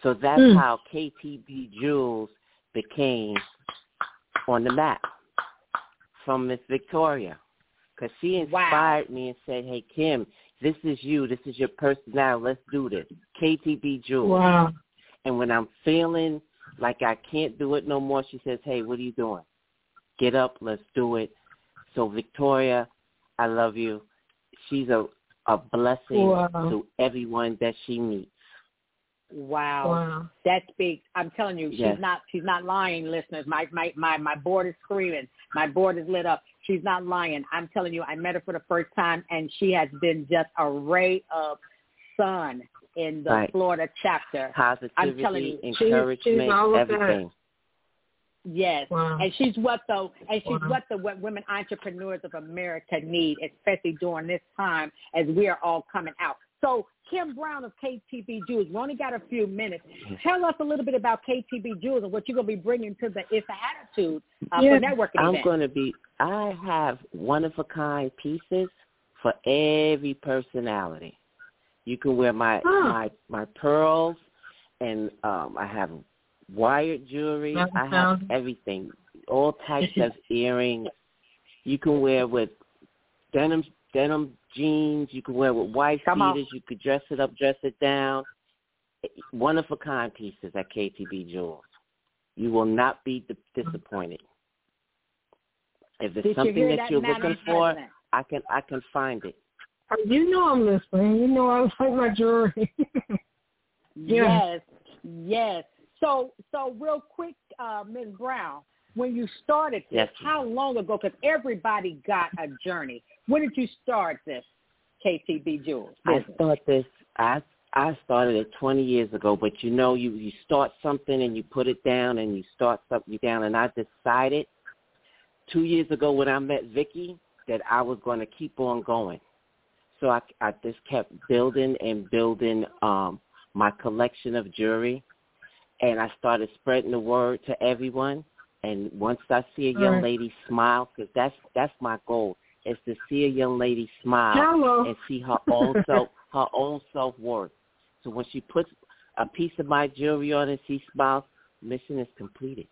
So that's Mm. how K T B Jewels became on the map from Miss Victoria, because she inspired wow. me and said, hey, Kim, this is you. This is your personality. Let's do this. K T B Jewels. Wow. And when I'm feeling like I can't do it no more, she says, hey, what are you doing? Get up. Let's do it. So, Victoria, I love you. She's a, a blessing wow. to everyone that she meets. Wow. wow. That speaks. I'm telling you, yes. she's not she's not lying, listeners. My, my my my board is screaming. My board is lit up. She's not lying. I'm telling you, I met her for the first time, and she has been just a ray of sun in the right. Florida chapter. Positivity, I'm telling you, encouragement, she's, she's everything. Yes, wow. and she's what the and she's wow. what the what women entrepreneurs of America need, especially during this time as we are all coming out. So, Kim Brown of K T B Jewels, we only got a few minutes. Tell us a little bit about K T B Jewels and what you're going to be bringing to the It's a Attitude uh, yeah. for networking I'm event. going to be, I have one-of-a-kind pieces for every personality. You can wear my oh. my, my pearls, and um, I have wired jewelry. That's I have sound. everything, all types of earrings. You can wear with denim denim jeans. You can wear with white Come beaters. on. You could dress it up, dress it down. One-of-a-kind pieces at K T B Jewels. You will not be disappointed. If there's Did something you that, that you're looking President? for, I can I can find it. You know I'm listening. You know I like my jewelry. yeah. Yes, yes. So, so real quick, uh, Miz Brown, when you started this, yes. how long ago? Because everybody got a journey. When did you start this K T B Jewels? I started this. I I started it twenty years ago. But you know, you you start something and you put it down and you start something down. And I decided two years ago when I met Vicky that I was going to keep on going. So I, I just kept building and building um, my collection of jewelry, and I started spreading the word to everyone. And once I see a young right. lady smile, because that's that's my goal, is to see a young lady smile Hello. and see her own self, her own self worth. So when she puts a piece of my jewelry on and she smiles, mission is completed.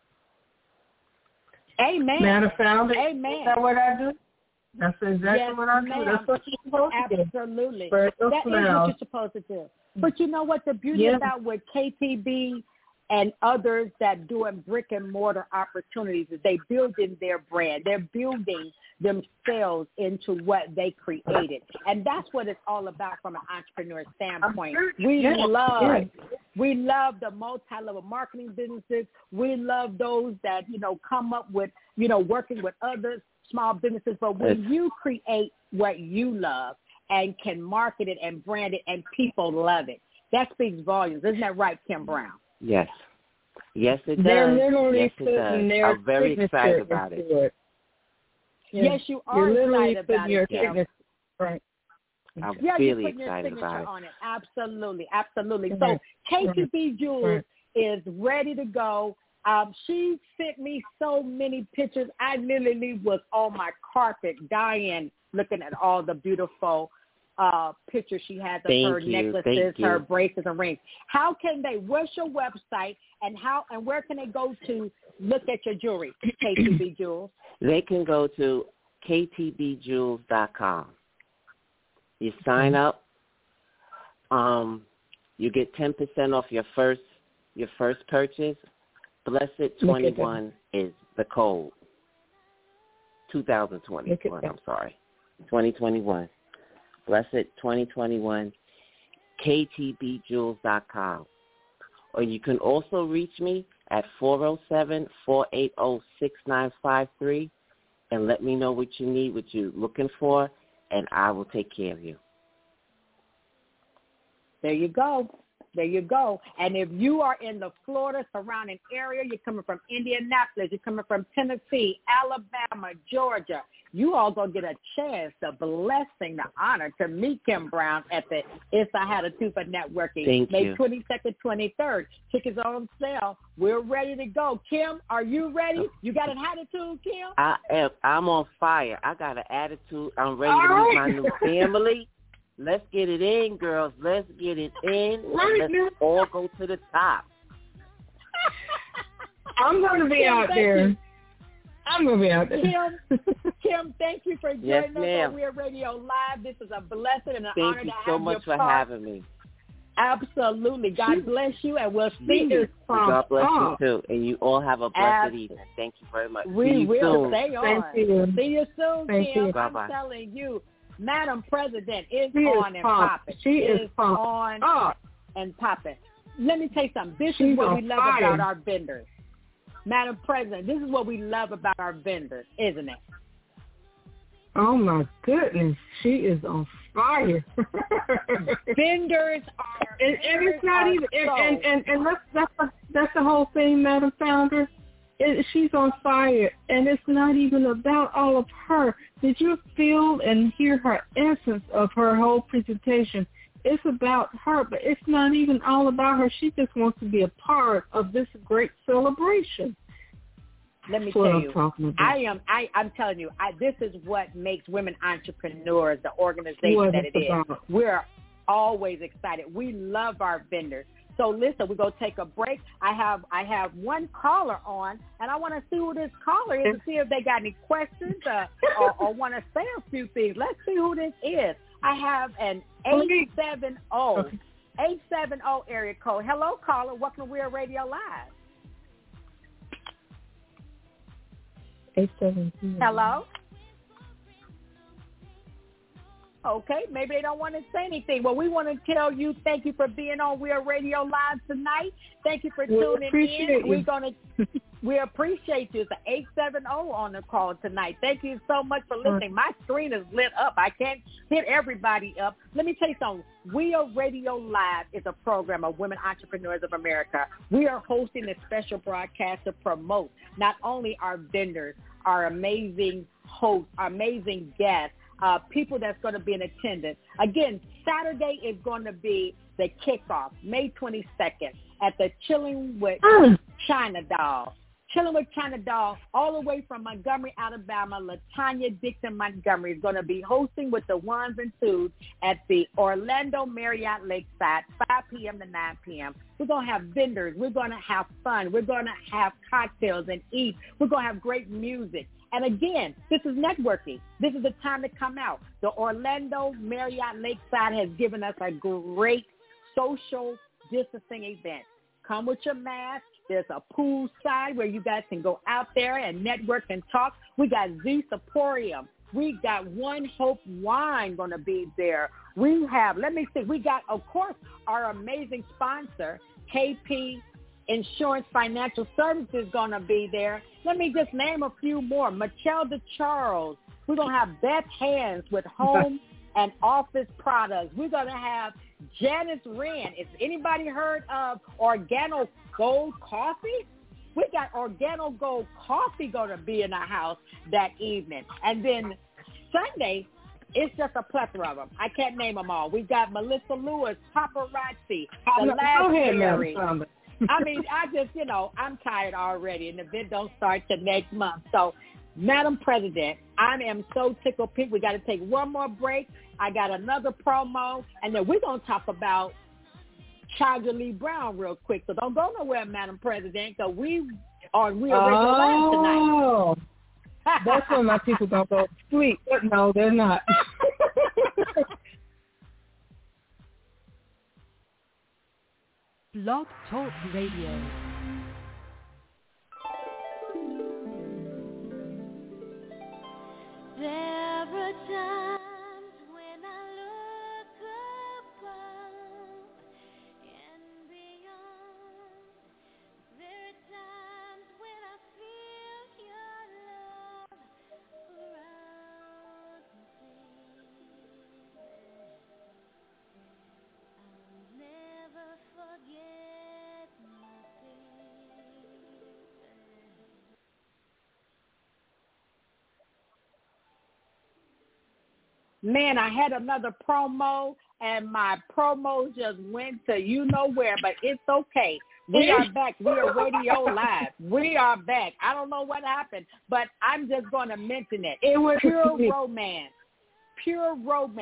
Amen. Matter found it. Amen. Is that what I do? That's exactly yes, what I ma'am. do. That's what you're supposed Absolutely. to do. Absolutely. That is what you're supposed to do. But you know what? The beauty yeah. about what K T B and others that doing brick and mortar opportunities is they building their brand. They're building themselves into what they created. And that's what it's all about from an entrepreneur standpoint. We yeah. love yeah. we love the multi-level marketing businesses. We love those that, you know, come up with, you know, working with others, small businesses. But when you create what you love and can market it and brand it and people love it, that speaks volumes. Isn't that right, Kim Brown? Yes. Yes, it does. They're literally yes, it does. their I'm very excited about it. it. Yes, yes, you are You're literally excited about your it. Signature. Right. I'm yeah, really you're putting your excited signature about it. on it. Absolutely, absolutely. Right. So K T B Jewels right. is ready to go. Um, she sent me so many pictures. I literally was on my carpet dying looking at all the beautiful uh, pictures she has of Thank her you. necklaces, Thank you. her bracelets, and rings. How can they? What's your website, and how and where can they go to look at your jewelry? K T B Jewels. They can go to K T B jewels dot com. You sign up. Um, you get ten percent off your first your first purchase. Blessed twenty-one is the code. two thousand twenty-one, I'm sorry. twenty twenty-one. Blessed twenty twenty-one, K T B jewels dot com. Or you can also reach me at four oh seven, four eight oh, six nine five three and let me know what you need, what you're looking for, and I will take care of you. There you go. There you go. And if you are in the Florida surrounding area, you're coming from Indianapolis, you're coming from Tennessee, Alabama, Georgia, you all going to get a chance, the blessing, the honor to meet Kim Brown at the It's a Attitude for Networking. Thank May you. twenty-second, twenty-third. Tickets are on sale. We're ready to go. Kim, are you ready? You got an attitude, Kim? I am. I'm on fire. I got an attitude. I'm ready to meet my new family. Let's get it in, girls. Let's get it in. Right, Let's man. all go to the top. I'm going to be Kim, out thank there. you. I'm going to be out there. Kim, Kim, thank you for joining Yes, us ma'am. on Weird Radio Live. This is a blessing and an Thank honor you to so have much your for part. having me. Absolutely. God She- bless you, and we'll She see you. is from God bless up. you, too. And you all have a blessed Ab- evening. Thank you very much. We See you will soon. stay on. Thank you. See you soon, Thank Kim. you. I'm Bye-bye. telling you, Madam President is She is on and pumped. popping. She is pumped on up. and popping. Let me tell you something. This She's is what on we love fire. about our vendors. Madam President, this is what we love about our vendors, isn't it? Oh, my goodness. She is on fire. Vendors are And, and it's not vendors even, and, are and, and, and that's, that's, the, that's the whole thing, Madam Founder. It, she's on fire, and it's not even about all of her. Did you feel and hear her essence of her whole presentation? It's about her, but it's not even all about her. She just wants to be a part of this great celebration. Let me That's what tell I'm you, talking about. I am. I, I'm telling you, I, this is what makes Women Entrepreneurs the organization What that it's it is. about. We're always excited. We love our vendors. So listen, we're gonna take a break. I have I have one caller on, and I want to see who this caller is and see if they got any questions uh, or, or want to say a few things. Let's see who this is. I have an eight seven zero eight seven zero area code. Hello, caller. Welcome to We're Radio Live. eight seven zero Hello. Okay, maybe they don't want to say anything. Well, we want to tell you thank you for being on We're Radio Live tonight. Thank you for We tuning appreciate in. you. We're gonna we appreciate you. It's an eight seven zero on the call tonight. Thank you so much for listening. My screen is lit up. I can't hit everybody up. Let me tell you something. We Are Radio Live is a program of Women Entrepreneurs of America. We are hosting a special broadcast to promote not only our vendors, our amazing hosts, our amazing guests, Uh, people that's going to be in attendance. Again, Saturday is going to be the kickoff, May twenty-second, at the Chilling with Mm. China Doll. Chilling with China Doll, all the way from Montgomery, Alabama. LaTanya Dixon Montgomery is going to be hosting with the ones and twos at the Orlando Marriott Lakeside, five p.m. to nine p.m. We're going to have vendors. We're going to have fun. We're going to have cocktails and eat. We're going to have great music. And again, this is networking. This is the time to come out. The Orlando Marriott Lakeside has given us a great social distancing event. Come with your mask. There's a pool side where you guys can go out there and network and talk. We got Z Saporium. We got One Hope Wine going to be there. We have, let me see, we got, of course, our amazing sponsor, K P Insurance Financial Services, going to be there. Let me just name a few more. Machelda Charles. We're going to have Beth Hands with home and office products. We're going to have Janice Wren. Has anybody heard of Organo Gold Coffee? We got Organo Gold Coffee going to be in our house that evening. And then Sunday, it's just a plethora of them. I can't name them all. We got Melissa Lewis, Paparazzi, The Go Last ahead, Berry. Madam. I mean, I just, you know, I'm tired already, and the event don't start till next month. So, Madam President, I am so tickled pink. We got to take one more break. I got another promo, and then we're going to talk about Chandra Lee Brown real quick. So don't go nowhere, Madam President, because we are we are Radio Live tonight. Oh, that's when my people don't go to sleep. But no, they're not. Blog Talk Radio. There are times when I look above and beyond. There are times when I feel your love around me. I'll never forget my baby. Man, I had another promo, and my promo just went to you know where, but it's okay. We are back. We are Radio Live. We are back. I don't know what happened, but I'm just going to mention it. It was Pure Romance. Pure Romance.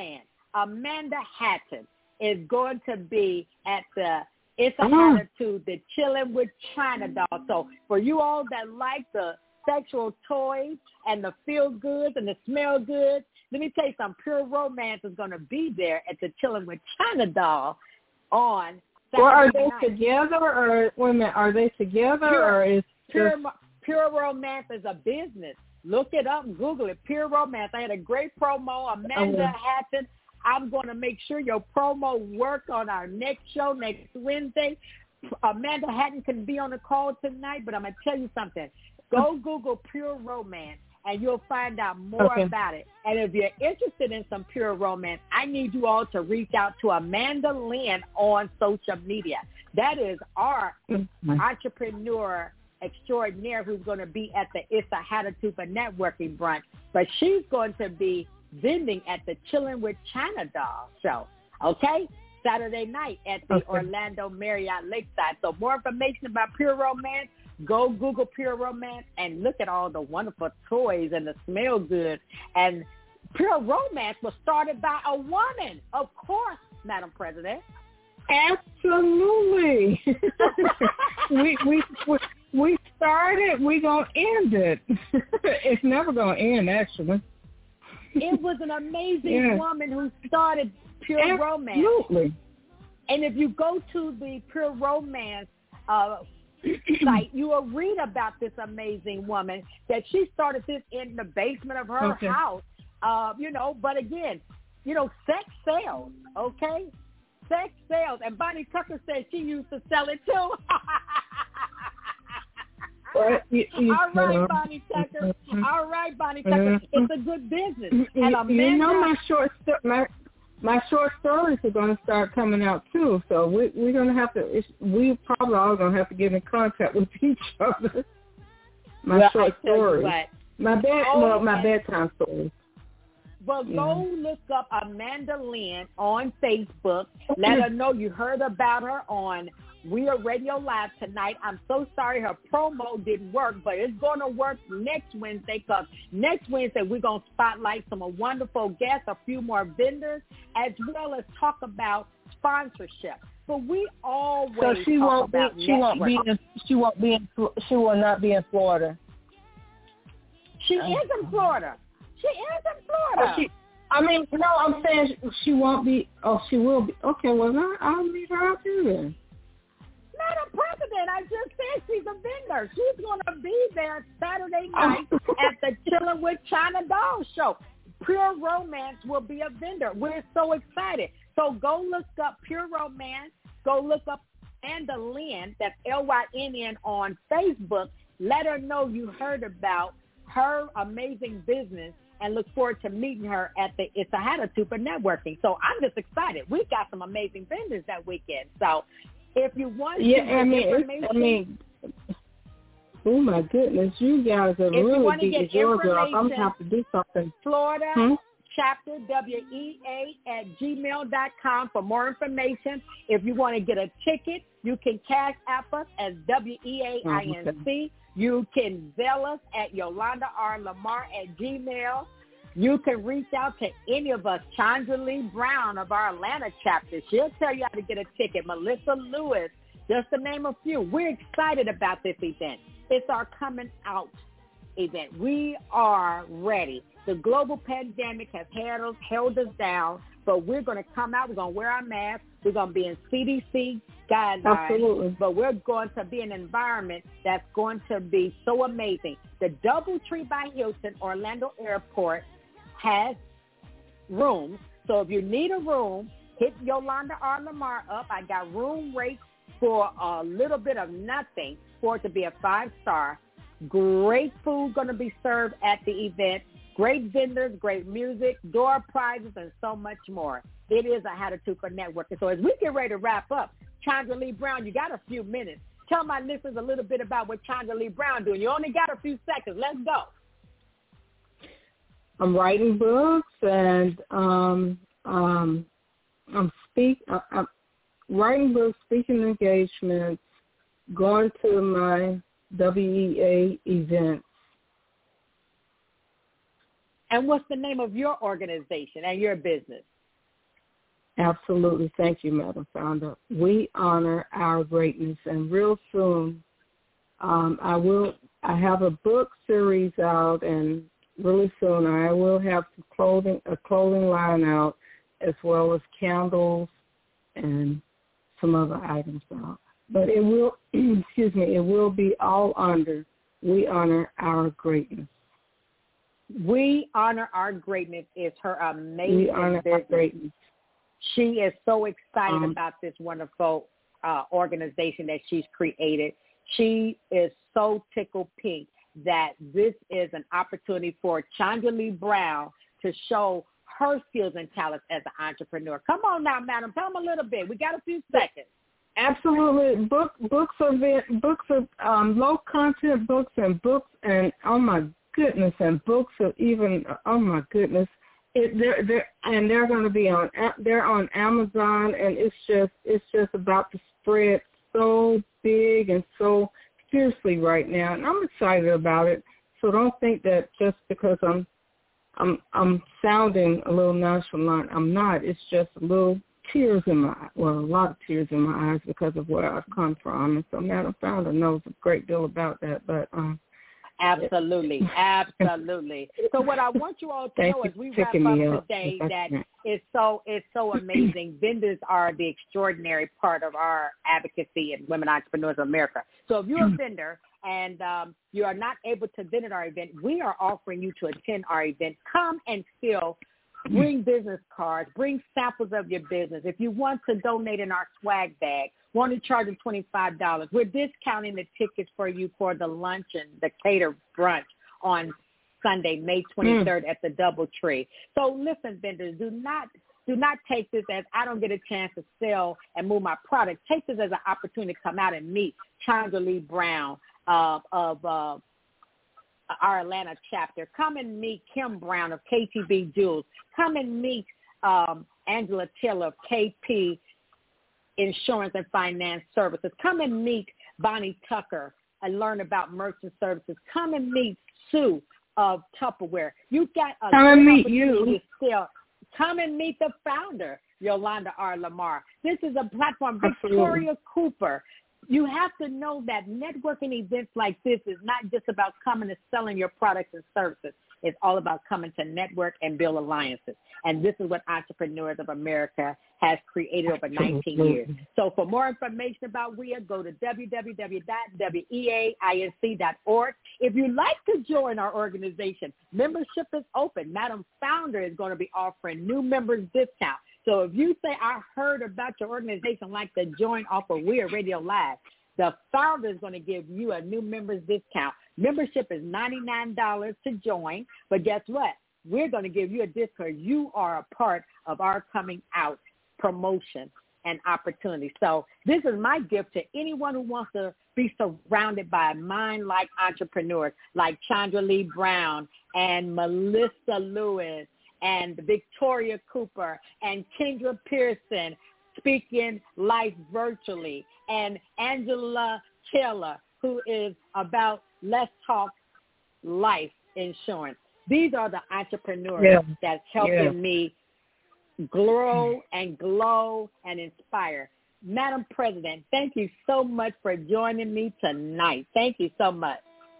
Amanda Hatton is going to be at the It's a mm. Attitude, the Chilling with China Doll. So for you all that like the sexual toys and the feel goods and the smell goods, let me tell you something. Pure Romance is going to be there at the Chilling with China Doll on Saturday Well, are they night. together or wait a minute, are they together Pure, or is Pure, just... Pure Romance is a business. Look it up and Google it. Pure Romance. I had a great promo. Amanda okay. Hatton. I'm going to make sure your promo work on our next show next Wednesday. Amanda Hatton can be on the call tonight, but I'm going to tell you something. Go Google Pure Romance, and you'll find out more okay. about it. And if you're interested in some Pure Romance, I need you all to reach out to Amanda Lynn on social media. That is our mm-hmm. entrepreneur extraordinaire who's going to be at the It's a Attitude for Networking brunch. But she's going to be vending at the Chilling with China Doll show, okay? Saturday night at the okay. Orlando Marriott Lakeside. So more information about Pure Romance, go Google Pure Romance and look at all the wonderful toys and the smell good. And Pure Romance was started by a woman, of course, Madam President. Absolutely. we we we started. We gonna end it. It's never gonna end, actually. It was an amazing yes. woman who started Pure Absolutely. Romance. Absolutely. And if you go to the Pure Romance uh, site, you will read about this amazing woman that she started this in the basement of her okay. house. Uh, you know, but again, you know, sex sells, okay? Sex sells. And Bonnie Tucker said she used to sell it too. Well, you, you, All right, Bonnie Tucker. All right, Bonnie Tucker. It's a good business. And Amanda, you know, my short sto- my my short stories are going to start coming out too. So we we're going to have to. It's, we probably all going to have to get in contact with each other. My well, short stories. My bed. Oh, well, my bedtime stories. Well, yeah. Go look up Amanda Lynn on Facebook. Let her know you heard about her on We Are Radio Live tonight. I'm so sorry her promo didn't work, but it's going to work next Wednesday because next Wednesday we're going to spotlight some wonderful guests, a few more vendors, as well as talk about sponsorship. But we always so she talk won't about be. She won't be. In, she won't be. In, she will not be in Florida. She is in Florida. She is in Florida. Oh, she, I mean, no, I'm saying she won't be. Oh, she will be. Okay, well, I, I'll leave her out there then. Madam President, I just said she's a vendor. She's going to be there Saturday night at the Chilling with China Doll show. Pure Romance will be a vendor. We're so excited. So go look up Pure Romance. Go look up Amanda Lynn, that's L Y N N, on Facebook. Let her know you heard about her amazing business and look forward to meeting her at the It's a Attitude for Networking. So I'm just excited. We got some amazing vendors that weekend. So if you want yeah, to I mean, information, I mean, oh my goodness, you guys are really beating your job. I'm gonna have to do something. Florida hmm? chapter W E A at gmail dot com for more information. If you want to get a ticket, you can cash app us as W E A I N C. You can Zelle us at Yolanda R. Lamar at Gmail. You can reach out to any of us, Chandra Lee Brown of our Atlanta chapter. She'll tell you how to get a ticket. Melissa Lewis, just to name a few. We're excited about this event. It's our coming out event. We are ready. The global pandemic has held us, held us down, but we're going to come out. We're going to wear our masks. We're going to be in C D C guidelines. Absolutely. But we're going to be in an environment that's going to be so amazing. The DoubleTree by Hilton Orlando Airport has rooms. So if you need a room, hit Yolanda R. Lamar up. I got room rates for a little bit of nothing for it to be a five-star. Great food going to be served at the event. Great vendors, great music, door prizes, and so much more. It is a Attitude for Networking. So as we get ready to wrap up, Chandra Lee Brown, you got a few minutes. Tell my listeners a little bit about what Chandra Lee Brown doing. You only got a few seconds. Let's go. I'm writing books and um, um, I'm speak. I, I'm writing books, speaking engagements, going to my W E A events. And what's the name of your organization and your business? Absolutely. Thank you, Madam Founder. We honor our greatness, and real soon um, I will. I have a book series out, and really soon I will have some clothing, a clothing line out, as well as candles and some other items out. But it will, excuse me, it will be all under We Honor Our Greatness. We Honor Our Greatness is her amazing We Honor business. Our Greatness. She is so excited um, about this wonderful uh, organization that she's created. She is so tickled pink that this is an opportunity for Chandra Lee Brown to show her skills and talents as an entrepreneur. Come on now, madam. Tell them a little bit. We got a few seconds. Absolutely. Book, books are, books are um, low content books and books and, oh, my goodness, and books are even, oh, my goodness. It, they're, they're, and they're going to be on, they're on Amazon, and it's just, it's just about to spread so big and so fiercely right now, and I'm excited about it. So don't think that just because I'm, I'm, I'm sounding a little nonchalant, I'm not. It's just a little tears in my, well, a lot of tears in my eyes because of where I've come from, and so Madam Founder knows a great deal about that. But um, Absolutely, absolutely. So what I want you all to Thank know you as we for wrap picking up me up. today That's that right. it's so it's so amazing. Vendors are the extraordinary part of our advocacy in Women Entrepreneurs of America. So if you're a vendor and um, you are not able to visit our event, we are offering you to attend our event. Come and still bring business cards, bring samples of your business. If you want to donate in our swag bag, we're only charging twenty-five dollars. We're discounting the tickets for you for the luncheon, the cater brunch on Sunday, May twenty-third mm. at the DoubleTree. So listen, vendors, do not do not take this as I don't get a chance to sell and move my product. Take this as an opportunity to come out and meet Chandra Lee Brown uh, of uh, our Atlanta chapter. Come and meet Kim Brown of K T B Jewels. Come and meet um, Angela Taylor of K P Insurance and Finance Services. Come and meet Bonnie Tucker and learn about merchant services. Come and meet Sue of Tupperware. You've got a come and meet you. Still. Come and meet the founder, Yolanda R. Lamar. This is a platform. Absolutely. Victoria Cooper. You have to know that networking events like this is not just about coming and selling your products and services. It's all about coming to network and build alliances. And this is what Entrepreneurs of America has created over nineteen years. So for more information about W E A, go to w w w dot w e a inc dot org. If you'd like to join our organization, membership is open. Madam Founder is going to be offering new members discount. So if you say, I heard about your organization, like to join off of We Are Radio Live, the founder is going to give you a new members discount. Membership is ninety-nine dollars to join, but guess what? We're going to give you a discount. You are a part of our coming out promotion and opportunity. So this is my gift to anyone who wants to be surrounded by mind-like entrepreneurs like Chandra Lee Brown and Melissa Lewis and Victoria Cooper and Kendra Pearson speaking life virtually, and Angela Taylor, who is about Let's Talk Life Insurance. These are the entrepreneurs yeah. that's helping yeah. me grow and glow and inspire. Madam President, thank you so much for joining me tonight. Thank you so much.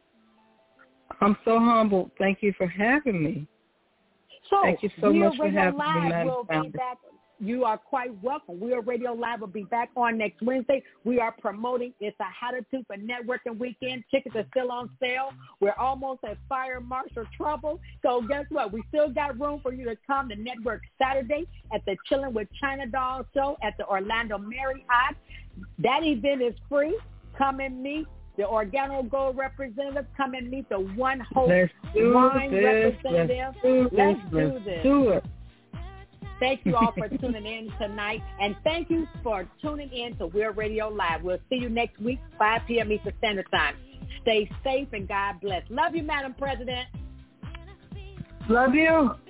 I'm so humbled. Thank you for having me. So, thank you so We much Are for Radio having Live me, Madam will be Founder. back. You are quite welcome. We Are Radio Live will be back on next Wednesday. We are promoting It's a How to Do for Networking Weekend. Tickets are still on sale. We're almost at fire marshal trouble. So guess what? We still got room for you to come to Network Saturday at the Chillin' with China Doll show at the Orlando Marriott. That event is free. Come and meet the Organo Gold representative. Come and meet the One Hope Wine this. representative. Let's do this. Let's do Let's this. do it. Thank you all for tuning in tonight, and thank you for tuning in to We're Radio Live. We'll see you next week, five p.m. Eastern Standard Time. Stay safe and God bless. Love you, Madam President. Love you.